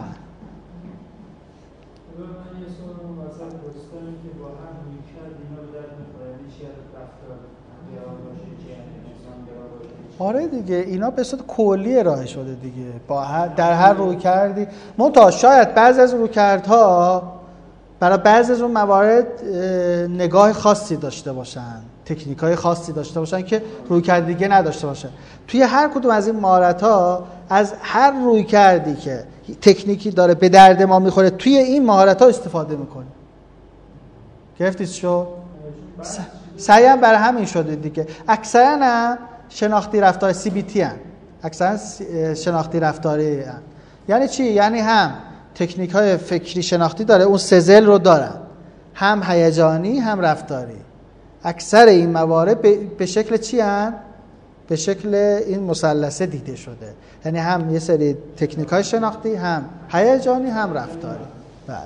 Speaker 1: آره دیگه اینا به صورت کلی ارائه شده دیگه با هر در هر روی کردی منتها شاید بعضی از روی کردها برای بعضی از اون موارد نگاه خاصی داشته باشن، تکنیک‌های خاصی داشته باشن که رویکرد دیگه نداشته باشه. توی هر کدوم از این مهارت‌ها از هر رویکردی که تکنیکی داره به درد ما میخوره توی این مهارت‌ها استفاده میکنیم. گرفتید شو؟ سعی هم برای همین شده دیگه. اکثرا هم شناختی رفتار سی بی تی هم. اکثرا شناختی رفتاری هم. یعنی چی؟ یعنی هم تکنیک‌های فکری شناختی داره، اون سزل رو دارن، هم هیجانی هم رفتاری. اکثر این موارد به شکل چی هن؟ به شکل این مثلثه دیده شده، یعنی هم یه سری تکنیک‌های شناختی، هم هیجانی، هم رفتاری. بله.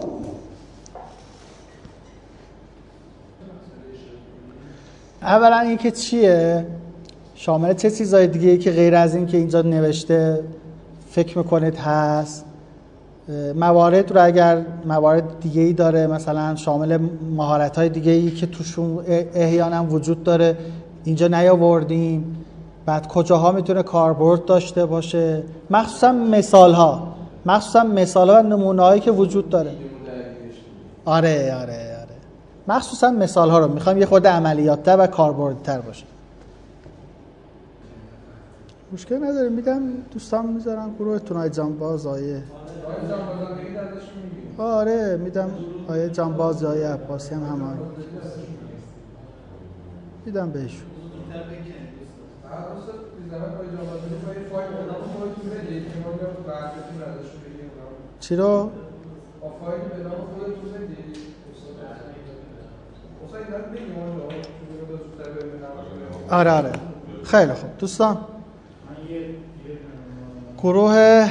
Speaker 1: اولا این که چیه؟ شامل چه چیزهای دیگه که غیر از این که اینجا نوشته فکر میکنید هست؟ موارد رو اگر موارد دیگه‌ای داره، مثلا شامل مهارت‌های دیگه‌ای که توشون احیانا وجود داره اینجا نیاوردیم، بعد کجاها میتونه کاربرد داشته باشه، مخصوصا مثال‌ها مخصوصا مثال‌ها و نمونه‌هایی که وجود داره. آره آره آره مخصوصا مثال‌ها رو میخوام یه خورده عملیات‌تر و کاربردتر باشه. مشکل نداره، میدم دوستان میذارن گروهتون. های جانباز آیه آره میدم، آیه جانباز آیه عباسی هم همه میدم بهشون. چی رو؟ آره آره خیلی خوب دوستان. گروه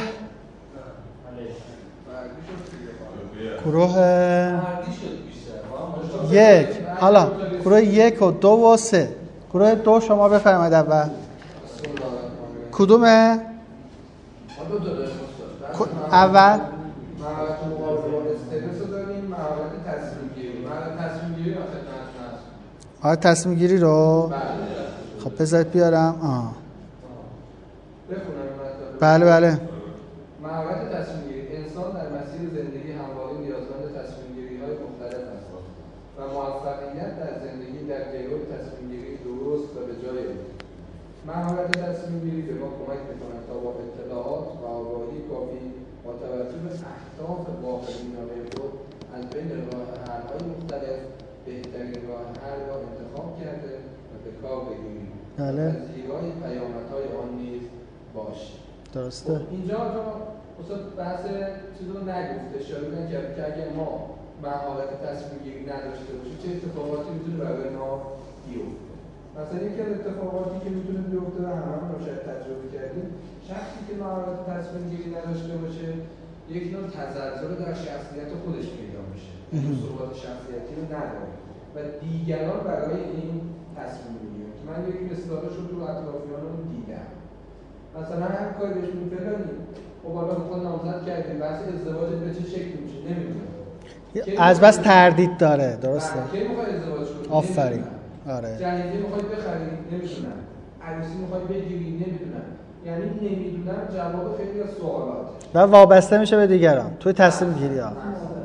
Speaker 1: گروه یک، حالا گروه یک و دو و سه. گروه دو شما بفرمایید اول. کدومه؟ اول
Speaker 8: مهارت مقابله با استرس رو داریم، مهارت تصمیم گیری. مهارت تصمیم گیری رو خدمتتون هست.
Speaker 1: مهارت تصمیم گیری رو خب بذارید بیارم. آه
Speaker 8: بخونم.
Speaker 1: بله بله.
Speaker 8: مهارت تصمیم گیری. انسان در مسیر زندگی همواره نیازمند تصمیم گیری های مختلف است و موفقیت در زندگی در گرو تصمیم گیری درست و به جای مهارت تصمیم گیری به ما کمک می‌کند تا با اطلاعات و آگاهی کافی با توجه به اهداف واقع‌بینانه خود از بین راه حل‌های مختلف بهترین راه حل را انتخاب کرده و به کار بگیریم.
Speaker 1: بله.
Speaker 8: و زیرای پیامدهای آن نیز باشیم.
Speaker 1: درسته.
Speaker 8: خب اینجا تو استاد بحث چیز رو نگفته، اشاره نکرد که اگر ما مهارت تصمیم گیری نداشته باشیم چه اتفاقاتی میتونه برای ما بیفته. مثلا یکی از اتفاقاتی که میتونه بیفته و همه هم شاید تجربه کردیم، شخصی که مهارت تصمیم گیری نداشته باشه یک نوع تزلزل در شخصیت خودش پیدا میشه، ثبات شخصیتی رو نداره و دیگران برای این تصمیم میگیرن. من یک مثالش رو تو اطرافیانمون دیدم. مثلا هر کاری بهش می‌فهمی خب حالا میخواد نامزد کردیم، بحث ازدواج به چه شکلی میشه نمیدونم،
Speaker 1: از بس تردید داره. درسته.
Speaker 8: کی میخوای ازدواج کنی؟
Speaker 1: آفرین. آره.
Speaker 8: جهیزیه میخوای بخری؟ نمیدونم. عروسی میخوای بگیری؟ نمیدونم. یعنی نمیدونم جواب خیلی از سوالات
Speaker 1: و وابسته میشه به دیگران توی تصمیم گیری ها.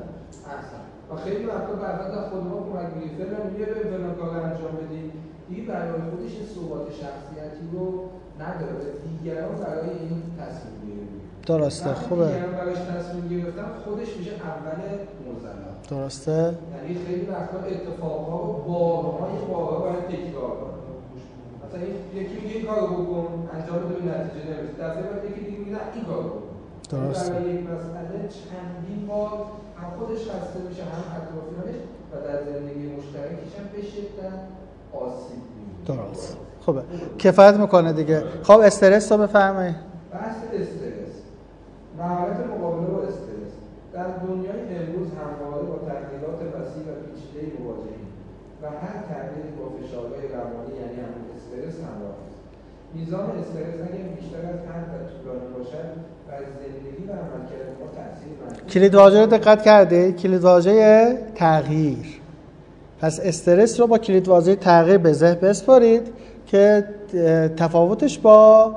Speaker 8: و خیلی وقتا بعد از خود ما کمک میگیری فعلا میگه به فلان کار انجام بدی، دیگه برای خودش ثبات شخصیتی رو نداره، دیگران برای این تصمیم گیری.
Speaker 1: درسته. خوبه.
Speaker 8: دیگران برایش تصمیم گرفتن خودش میشه اول موزلا.
Speaker 1: درسته.
Speaker 8: یعنی خیلی وقتا اتفاقها رو بارهای بارها باید تکرار کنه. مثلا یکی میگه این کارو بکن، انجام بده به نتیجه نمیرسه، دفعه بعد یکی دیگه میگه این کارو بکن.
Speaker 1: درسته.
Speaker 8: برای یک مسئله چندین بار هم خودش خسته میشه هم اطرافیانش و در زندگی مشترکش هم به شدت آسیب میبینه.
Speaker 1: درست. خوبه. کفایت میکنه دیگه. خب استرس رو بفرمایید.
Speaker 8: بحث استرس. مهارت مقابله با استرس. در دنیای امروز همواره با تغییرات وسیع و پیچیده‌ای مواجهیم و هر تغییری با فشارهای روانی یعنی همون استرس همراه است. میزان استرس اگر بیشتر از حد و طولانی باشد بر زندگی و عملکرد ما تاثیر منفی. کلیدواژه رو دقت کردید؟ کلیدواژه تغییر. پس استرس رو با کلیدواژه تغییر به ذهن بسپارید که تفاوتش با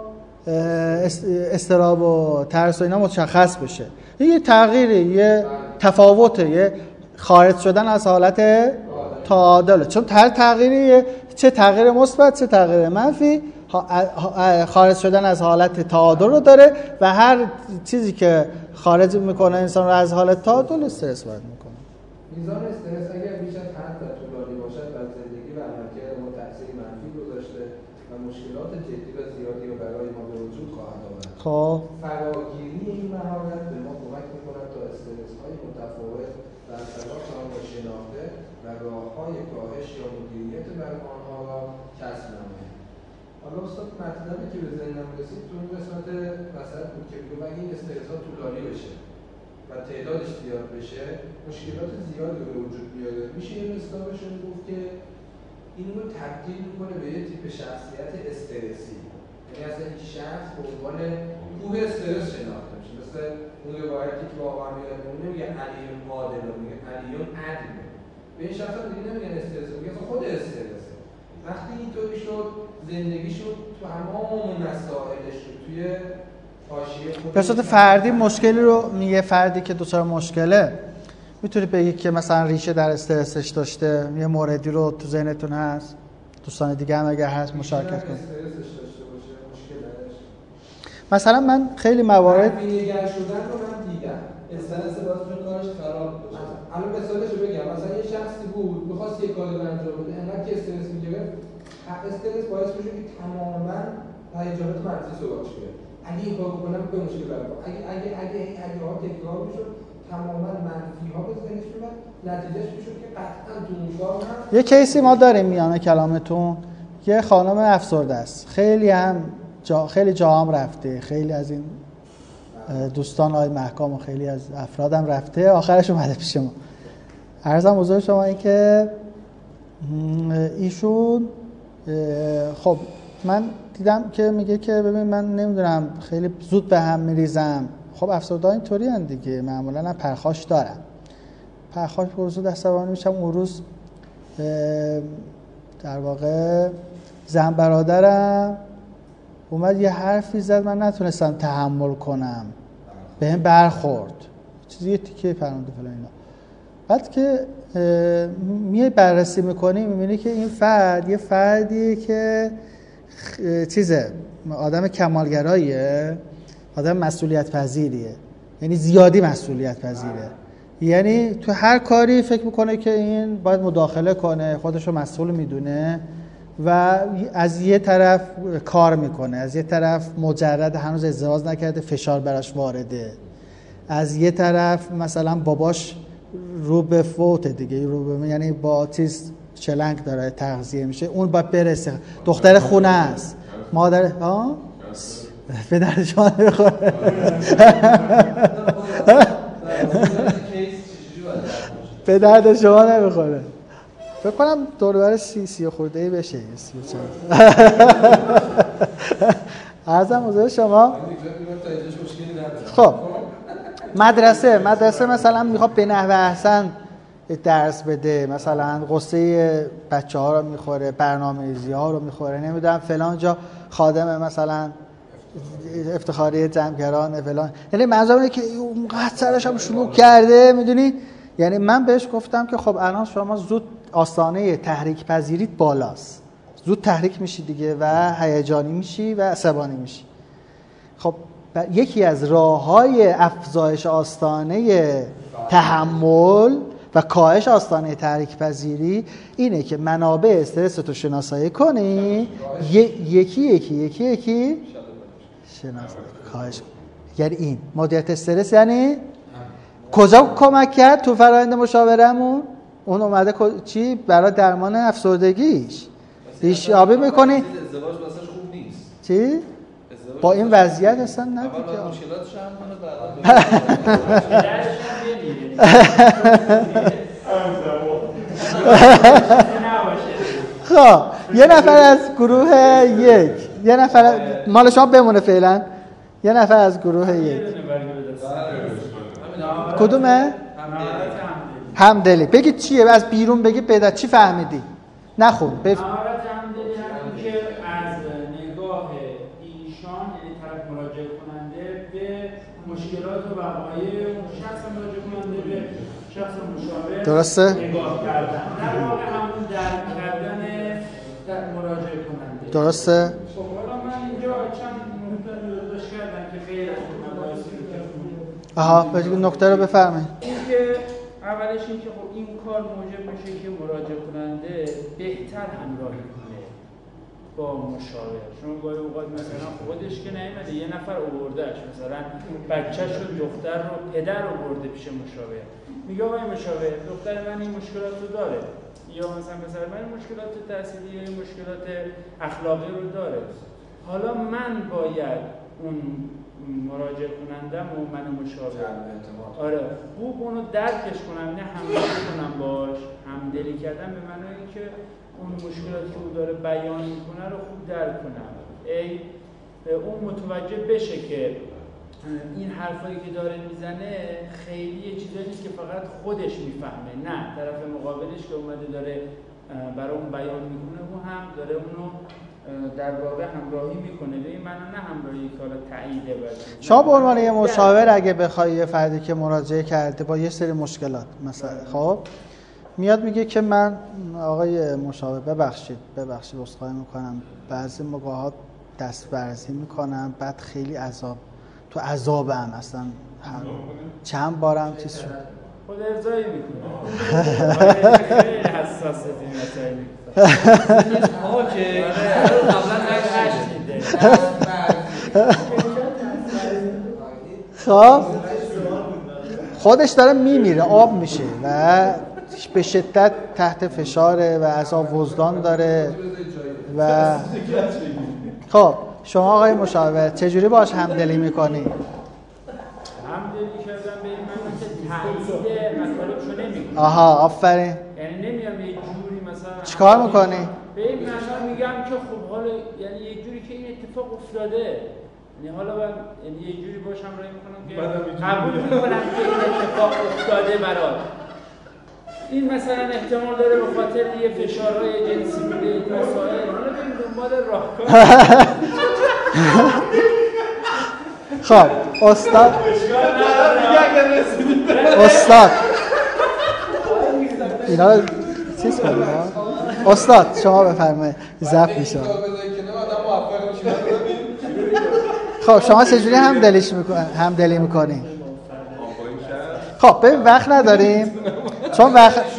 Speaker 8: اضطراب و ترس و اینا مشخص بشه. یه تغییره، یه تفاوته، یه
Speaker 1: خارج شدن از حالت تعادل، چون هر تغییری چه تغییر مثبت چه تغییر منفی خارج شدن از حالت تعادل رو داره و هر چیزی که خارج میکنه انسان رو از حالت تعادل استرس وارد میکنه.
Speaker 8: میزان استرس اگر بیش از حد و طولانی باشد بر زندگی و عملکرد ما تاثیر منفی گذاشته و مشکلات جدی و زیادی رو برای ما به وجود خواهد آورد.
Speaker 1: خب
Speaker 8: فراگیری این مهارت به ما کمک میکند تا استرس های متفاوت و اثرات آن را شناخته و راه‌های کاهش یا مدیریت بر آنها را کسب نماییم. حالا استاد مطلبی که به ذهنم رسید تو این قسمت مثلا بود که بگو اگه این استرس ها طولانی بشه و تعدادش زیاد بشه مشکلات زیادی به وجود بیاره، میشه این اصطلاحشون گفت که این رو تبدیل میکنه به یه تیپ شخصیت استرسی، یعنی اصلا این شخص به عنوان کوه استرس شناخته میشه. مثل اون روایتی که واقعا میاد نمیگه علیون عادل، میگه علیون عدل. به این شخص هم دیگه نمیگن استرس، میگه خود استرس. وقتی اینطوری شد زندگی شد تو تمام مسائلش رو توی حاشیه خودش
Speaker 1: به صورت فردی مشکلی رو میگه. فردی که دوچار مشکله میتونی بگی که مثلا ریشه در استرسش داشته، یه موردی رو تو ذهنتون هست، دوستان دیگه هم اگر هست مشارکت کنید.
Speaker 8: استرسش داشته باشه مشکل نداشته.
Speaker 1: مثلا من خیلی موارد
Speaker 8: نگران شدن رو من دیدم، استرس باعث کارش خراب بشه. الان مثالش رو بگم، مثلا یه شخصی بود می‌خواست یه کاری انجام بده، انقدر که استرس می‌گرفت، استرس باعث میشه که تماماً هیجانات منفی سراغش بیاد. اگه این کارو کنم به مشکل برام، اگه اگه اگه این اگه ها تکرار میشد تماماً منفی ها به ذهنش میاد، نتیجهش میشد که قطعاً تو اون کار هم.
Speaker 1: یه کیسی ما داریم میانه کلامتون، یه خانم افسرده است، خیلی هم جا خیلی جا هم رفته، خیلی از این دوستان های محکام و خیلی از افرادم رفته، آخرش اومده پیش ما. عرضم حضور شما این که ایشون خب من دیدم که میگه که ببین من نمیدونم خیلی زود به هم میریزم. خب افسرده ها اینطوری هن دیگه، معمولا هم پرخاش دارم، پرخاش پر زود عصبانی میشم. اون روز در واقع زن برادرم اومد یه حرفی زد من نتونستم تحمل کنم، به هم برخورد، چیزی یه تیکه پرونده فلان اینا. بعد که میای بررسی میکنی میبینی که این فرد یه فردیه که چیزه، آدم کمالگراییه، آدم مسئولیت پذیریه، یعنی زیادی مسئولیت پذیره، یعنی تو هر کاری فکر میکنه که این باید مداخله کنه، خودشو مسئول میدونه و از یه طرف کار میکنه، از یه طرف مجرد هنوز ازدواج نکرده فشار براش وارده، از یه طرف مثلا باباش رو به فوت دیگه، رو به یعنی با چیز چلنگ داره تغذیه میشه، اون باید برسه، دختر خونه است، مادر ها به درد شما نمیخوره. به درد شما نمیخوره. فکر کنم دور بر سی سی خورده ای بشه، سی و چند. عرضم حضور شما. خب مدرسه مدرسه مثلا میخواد به نحو احسن درس بده، مثلا قصه بچه ها رو میخوره، برنامه‌ریزی ها رو میخوره، نمیدونم فلان جا خادم مثلا افتخاری جمعگران فلان، یعنی منظورم اینه که اونقدر سرش هم شلوغ کرده، میدونی. یعنی من بهش گفتم که خب الان شما زود آستانه تحریک پذیریت بالاست، زود تحریک میشی دیگه و هیجانی میشی و عصبانی میشی. خب یکی از راه‌های افزایش آستانه تحمل و کاهش آستانه تحریک پذیری اینه که منابع استرس رو شناسایی کنی، ی- یکی یکی یکی یکی شناسایی کاهش. یعنی این مدیریت استرس یعنی کجا کمک کرد تو فرآیند مشاورمون؟ اون اومده چی برای درمان افسردگیش ریشیابی میکنی.
Speaker 4: ازدواج واسش خوب نیست.
Speaker 1: چی؟ با این وضعیت اصلا نه دیگه.
Speaker 4: اول مشکلاتش هم
Speaker 1: خب یه نفر از گروه یک، یه نفر مال شما بمونه فعلا، یه نفر از گروه یک. کدومه؟ همدلی. بگید چیه؟ از بیرون بگید پیدا چی فهمیدی؟ نخون. بف...
Speaker 6: مهارت همدلی همون که از نگاه ایشان، یعنی طرف مراجعه کننده، به مشکلات و وقایع اون شخص مراجعه کننده به شخص مشاور
Speaker 1: درسته؟
Speaker 6: نگاه کردن، در واقع همون درک کردن در مراجعه کننده.
Speaker 1: درسته؟
Speaker 6: خب حالا من اینجا چند نکته یادداشت کردم که غیر از مباحثی که
Speaker 1: آها، بگید نکته رو بفرمایید.
Speaker 6: اینکه اولش اینکه خب این کار موجب میشه که مراجعه کننده بهتر همراهی کنه با مشاور. شما گاهی اوقات مثلا خودش که نمیاد یه نفر آوردهش، مثلا بچه‌ش رو دختر رو پدر آورده پیش مشاور، میگه آقای مشاور دختر من این مشکلات رو داره، یا مثلا مثلا من مشکلات تحصیلی یا مشکلات اخلاقی رو داره. حالا من باید اون مراجعه کنندم و من مشاور آره خوب اونو درکش کنم، نه همراهی کنم باش، همدلی کردن به معنی که اون مشکلاتی که او داره بیان میکنه رو خوب درک کنم، ای اون متوجه بشه که این حرفایی که داره میزنه خیلی یه چیزایی نیست که فقط خودش میفهمه، نه طرف مقابلش که اومده داره برای اون بیان میکنه اون هم داره اونو در واقع همراهی میکنه. به این معنا نه همراهی که حالا تاییده باشه.
Speaker 1: شما به عنوان یه مشاور اگه بخوای یه فردی که مراجعه کرده با یه سری مشکلات مثلا خب میاد میگه که من آقای مشاور ببخشید ببخشید عذرخواهی میکنم بعضی موقعات دست برزی میکنم بعد خیلی عذاب تو عذابم اصلا چند بارم چیز شد
Speaker 6: خود ارضایی میکنه خیلی حساسه این مسائل
Speaker 4: آقا که قبلا نشنیده
Speaker 1: خب خودش داره میمیره آب میشه و به شدت تحت فشاره و عذاب وجدان داره و خب شما آقای مشاور چجوری باش همدلی میکنی؟
Speaker 6: همدلی کردن به این معنی که تایید مطالبشو نمیکنه.
Speaker 1: آها آفرین.
Speaker 6: یعنی نمیام یه جوری مثلا
Speaker 1: چیکار میکنی؟
Speaker 6: به این معنی میگم که خب حالا یعنی یه جوری که این اتفاق افتاده، یعنی حالا من یعنی یه جوری باش همراهی میکنم که قبول میکنم که این اتفاق افتاده برات. این مثلا احتمال داره به خاطر یه فشارهای جنسی بوده این مسائل، حالا بریم دنبال راهکار.
Speaker 1: خب استاد استاد اینا چیز کنیم استاد شما بفرمایید ضبط میشه. خب شما چجوری همدلیش میکنی همدلی میکنی؟ خب ببین وقت نداریم چون وقت
Speaker 8: از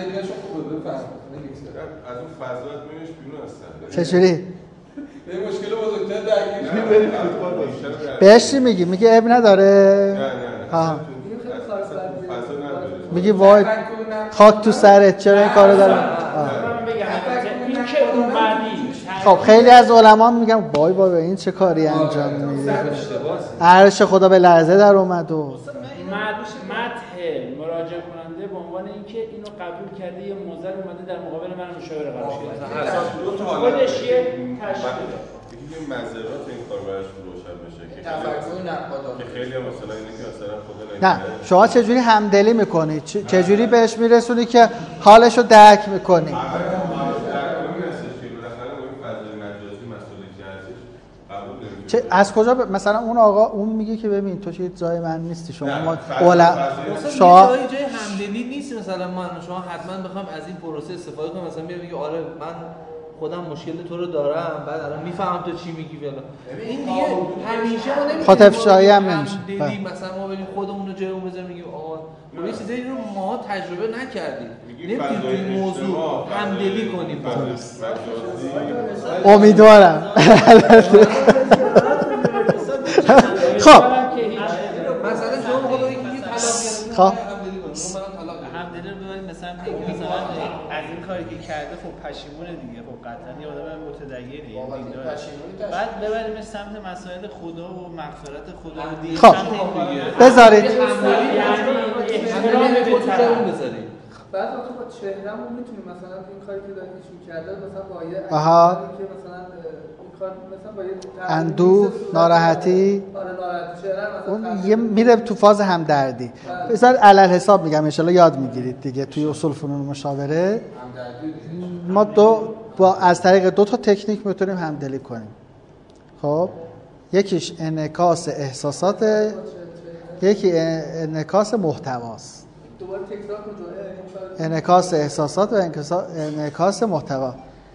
Speaker 8: اون فضا میونش بیرون هستن
Speaker 1: چجوری؟
Speaker 8: به مشکل بزرگتر درگیر می‌شیم.
Speaker 1: بهش چی میگی؟ میگه اب نداره؟
Speaker 8: نه نه
Speaker 1: آها.
Speaker 8: فضا نداره.
Speaker 1: میگی وای خاک تو سرت چرا این کارو داره؟
Speaker 6: این که اومدی
Speaker 1: خب خیلی از علما میگن وای بابا این چه کاری انجام میده؟ عرش خدا به لرزه در اومد و
Speaker 6: مدح مراجعه کننده به عنوان اینکه اینو قبول کرده یه موزل اومده در مقابل من مشاوره قرار گرفته. خودش یه تشکیل
Speaker 8: یه مزرات این کار براش روشن بشه که
Speaker 9: تفکر نقادانه
Speaker 8: که خیلی مثلا اینه که مثلا خدا
Speaker 1: نه شما چجوری همدلی میکنی؟ چجوری بهش میرسونی که حالشو درک میکنی؟ چه از کجا ب... مثلا اون آقا اون میگه که ببین تو چه جای من نیستی شما ما اولا
Speaker 4: شما جای جای همدلی نیست مثلا من شما حتما بخوام از این پروسه استفاده کنم مثلا بگم آره من خودم مشکل تو رو دارم بعد الان میفهمم تو چی میگی فلان این دیگه همیشه ما نمیشه
Speaker 1: خاطر افشایی هم نمیشه
Speaker 4: مثلا ما بریم خودمون رو جای اون بذاریم میگیم آقا یه چیزایی رو ما تجربه نکردیم نمیتونیم تو این موضوع همدلی کنیم
Speaker 1: امیدوارم خب
Speaker 4: مثلا شما خدا یکی طلاق
Speaker 1: خب
Speaker 7: همدلی رو ببریم مثلا اینکه مثلا از این کاری که کرده خب پشیمونه دیگه خب قطعا یه آدم متدینه یعنی بعد ببریمش سمت مسائل خدا و مغفرت خدا و دیگه
Speaker 1: خب بذارید
Speaker 4: احترام به طرف بذارید
Speaker 9: بعد آخه با چهرهمون میتونیم مثلا این کاری که داره ایشون کرده مثلا با یه
Speaker 1: آها
Speaker 9: که مثلا این کار مثلا با یه
Speaker 1: اندوه ناراحتی
Speaker 9: آره ناراحتی چهره مثلا
Speaker 1: اون یه میره تو فاز همدردی مثلا علل حساب میگم ان شاءالله یاد میگیرید دیگه توی اصول فنون مشاوره ما دو با از طریق دو تا تکنیک میتونیم همدلی کنیم. خب یکیش انعکاس احساسات یکی انعکاس محتواست.
Speaker 9: دوباره دوباره تکرار کنه
Speaker 1: انعکاس احساسات و انعکاس محتوا.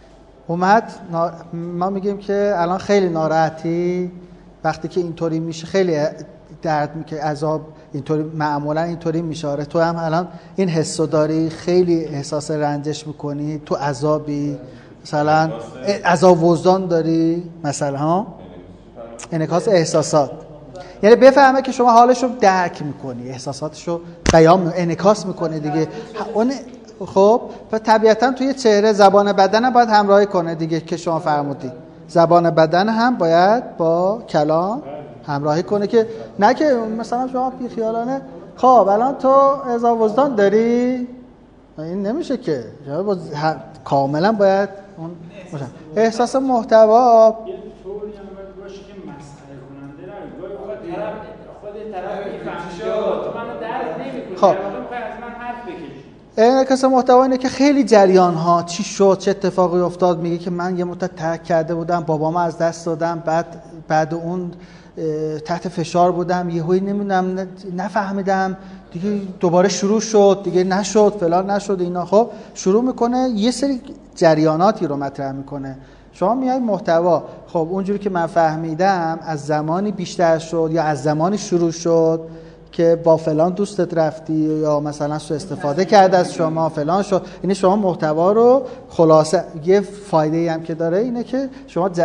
Speaker 1: اومد ما میگیم که الان خیلی ناراحتی، وقتی که اینطوری میشه خیلی درد میکنه، عذاب اینطوری معمولا اینطوری میشه. آره تو هم الان این حسو داری، خیلی احساس رنجش میکنی، تو عذابی، مثلا عذاب وجدان داری مثلا ها، انعکاس احساسات. یعنی بفهمه که شما حالش رو درک میکنی، احساساتش رو بیان انعکاس میکنه دیگه. اون خب و طبیعتا توی چهره زبان بدن هم باید همراهی کنه دیگه که شما فرمودی. زبان بدن هم باید با کلام همراهی کنه که نه که مثلا شما بی خیالانه خب الان تو عذاب وجدان داری، این نمیشه که با کاملا باید اون احساس محتوا
Speaker 6: یه طوری هم باید باشه که مسخره کننده نه، گاهی اوقات طرف خود طرف میفهمه تو منو درک نمی‌کنی،
Speaker 1: خب
Speaker 6: در واقع می‌خوای از من حرف بکشی.
Speaker 1: انعکاس محتوا اینه که خیلی جریان ها چی شد، چه اتفاقی افتاد. میگه که من یه مدت ترک کرده بودم، بابامو از دست دادم، بعد بعد اون تحت فشار بودم، یهویی نمیدونم نفهمیدم دیگه، دوباره شروع شد دیگه، نشد فلان نشد اینا. خب شروع میکنه یه سری جریاناتی رو مطرح میکنه. شما میای محتوا، خب اونجوری که من فهمیدم از زمانی بیشتر شد یا از زمانی شروع شد که با فلان دوستت رفتی یا مثلا سوء استفاده کرد از شما فلان شد. یعنی شما محتوا رو خلاصه، یه فایده‌ای هم که داره اینه که شما ج...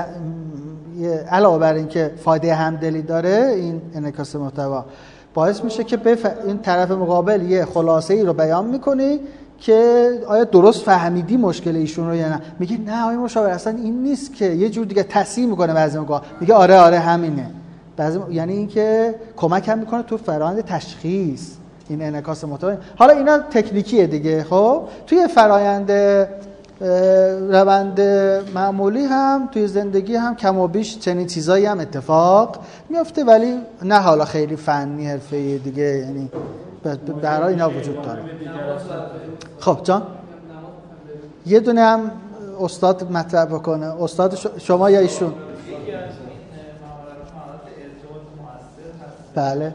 Speaker 1: علاوه بر این که فایده همدلی داره، این انعکاس محتوا باعث میشه که بف... این طرف مقابل یه خلاصه ای رو بیان میکنی که آیا درست فهمیدی مشکل ایشون رو یا نه. میگه نه آقای مشاور اصلا این نیست که، یه جور دیگه تصحیح میکنه بعضی موقع، میگه آره آره همینه. بعضی م... یعنی این که کمک هم میکنه تو فرآیند تشخیص این انعکاس محتوا. حالا اینا تکنیکیه دیگه. خب توی فرآیند روند معمولی هم توی زندگی هم کم و بیش چنین چیزایی هم اتفاق میفته، ولی نه حالا خیلی فنی حرفه‌ای دیگه، یعنی به هر حال اینا وجود داره. خب جان یه دونه هم استاد مطرح بکنه، استاد شما یا ایشون؟ بله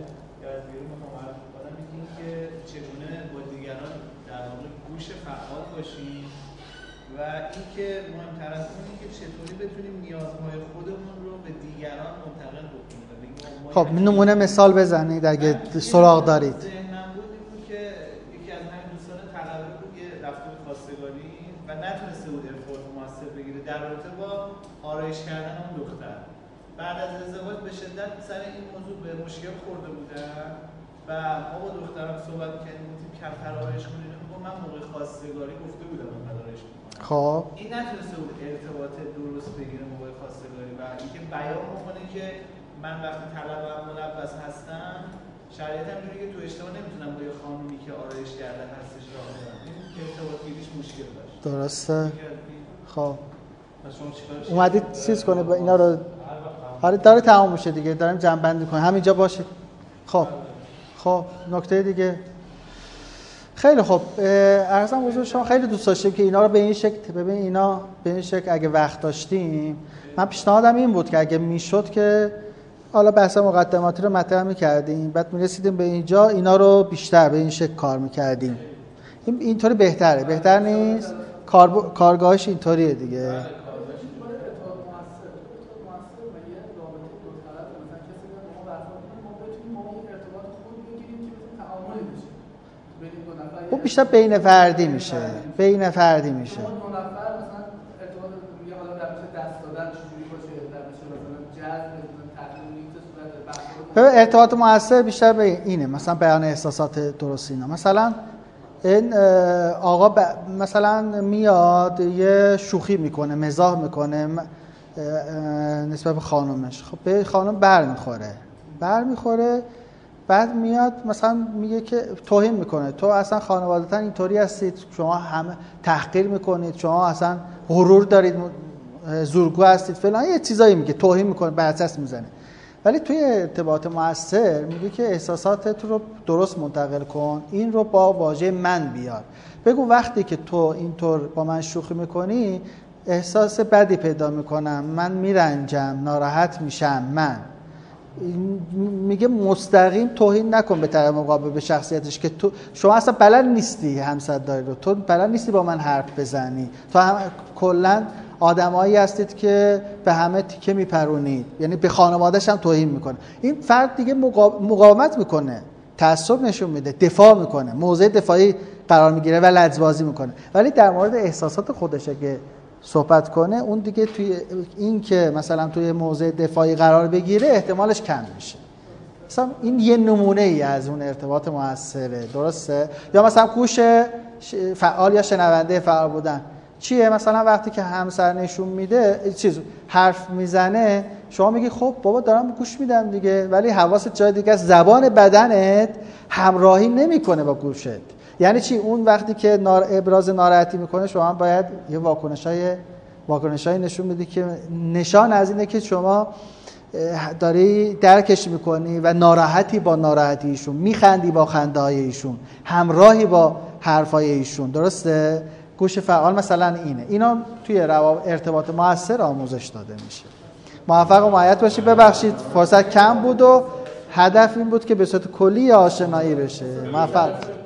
Speaker 7: و اینکه مهمتر از اون اینه که چطوری بتونیم نیازهای خودمون رو به دیگران منتقل بکنیم.
Speaker 1: خب نمونه مثال بزنید اگه سراغ دارید.
Speaker 7: ذهنم بود این بود که یکی از همین دوستان طلبه بود، یه رفته بود خواستگاری و نتونسته بود ارتباط موثر بگیره در رابطه با آرایش کردن اون دختر. بعد از ازدواج به شدت سر این موضوع به مشکل خورده بودن و ما با دخترم صحبت کردیم، گفتیم کمتر آرایش کنید. من موقع خواستگاری گفته بودم من آرایش می‌کنم.
Speaker 1: خب
Speaker 7: این نتونسته بود ارتباط درست بگیره موقع خواستگاری و اینکه بیان بکنه که من وقتی طلبم ملبس هستم شرایطم جوریه که تو اشتباه نمیتونم با یه خانومی که آرایش کرده هستش راه برم. این ارتباط گیریش مشکل داشت.
Speaker 1: درسته. خب اومدید چیز کنه با اینا رو. آره داره تمام میشه دیگه، داریم جمع‌بندی کنیم، همینجا باشید. خب خب نکته دیگه. خیلی خوب، عرضم حضور شما خیلی دوست داشتیم که اینا رو به این شکل ببین، اینا به این شکل اگه وقت داشتیم، من پیشنهادم این بود که اگه میشد که حالا بحث مقدماتی رو مطرح می‌کردیم، بعد می‌رسیدیم به اینجا اینا رو بیشتر به این شکل کار می‌کردیم. این اینطوری بهتره، بهتر نیست؟ کار کارگاهش اینطوریه دیگه. و بیشتر بین فردی میشه، بین فردی میشه. ببین ارتباط مؤثر بیشتر به اینه، مثلا بیان احساسات درست اینا. مثلا این آقا ب... مثلا میاد یه شوخی میکنه، مزاح میکنه نسبت به خانومش، خب به خانوم بر میخوره بر میخوره بعد میاد مثلا میگه که توهین میکنه، تو اصلا خانوادتا اینطوری هستید، شما همه تحقیر میکنید، شما اصلا غرور دارید، زورگو هستید فلان، یه چیزایی میگه، توهین میکنه، برچسب میزنه. ولی توی ارتباط مؤثر میگه که احساساتت رو درست منتقل کن، این رو با واژه من بیار، بگو وقتی که تو اینطور با من شوخی میکنی احساس بدی پیدا میکنم، من میرنجم، ناراحت میشم، من میگه مستقیم توهین نکن به طرف مقابل به شخصیتش که تو شما اصلا بلد نیستی همصدایی رو، تو بلد نیستی با من حرف بزنی، تو هم کلا آدمایی هستید که به همه تیکه میپرونید، یعنی به خانواده‌اش هم توهین میکنه. این فرد دیگه مقاومت میکنه، تعصب نشون میده، دفاع میکنه، موضع دفاعی قرار میگیره و لجبازی میکنه. ولی در مورد احساسات خودش اگه صحبت کنه، اون دیگه توی این که مثلا توی موضع دفاعی قرار بگیره احتمالش کم میشه. مثلا این یه نمونه ای از اون ارتباط موثره، درسته؟ یا مثلا گوش فعال یا شنونده فعال بودن چیه؟ مثلا وقتی که همسر نشون میده چیز حرف میزنه، شما میگی خب بابا دارم گوش میدم دیگه، ولی حواست جای دیگه است، زبان بدنت همراهی نمیکنه با گوشت. یعنی چی؟ اون وقتی که نار ابراز ناراحتی میکنه، شما باید یه واکنشای واکنشای نشون میدی که نشان از اینه که شما داری درکش میکنی و ناراحتی با ناراحتی ایشون، میخندی با خنده های ایشون، همراهی با حرفای ایشون، درسته؟ گوش فعال مثلا اینه. اینا توی ارتباط مؤثر آموزش داده میشه. موفق و معید باشید. ببخشید فرصت کم بود و هدف این بود که به صورت کلی آشنایی بشه. موفق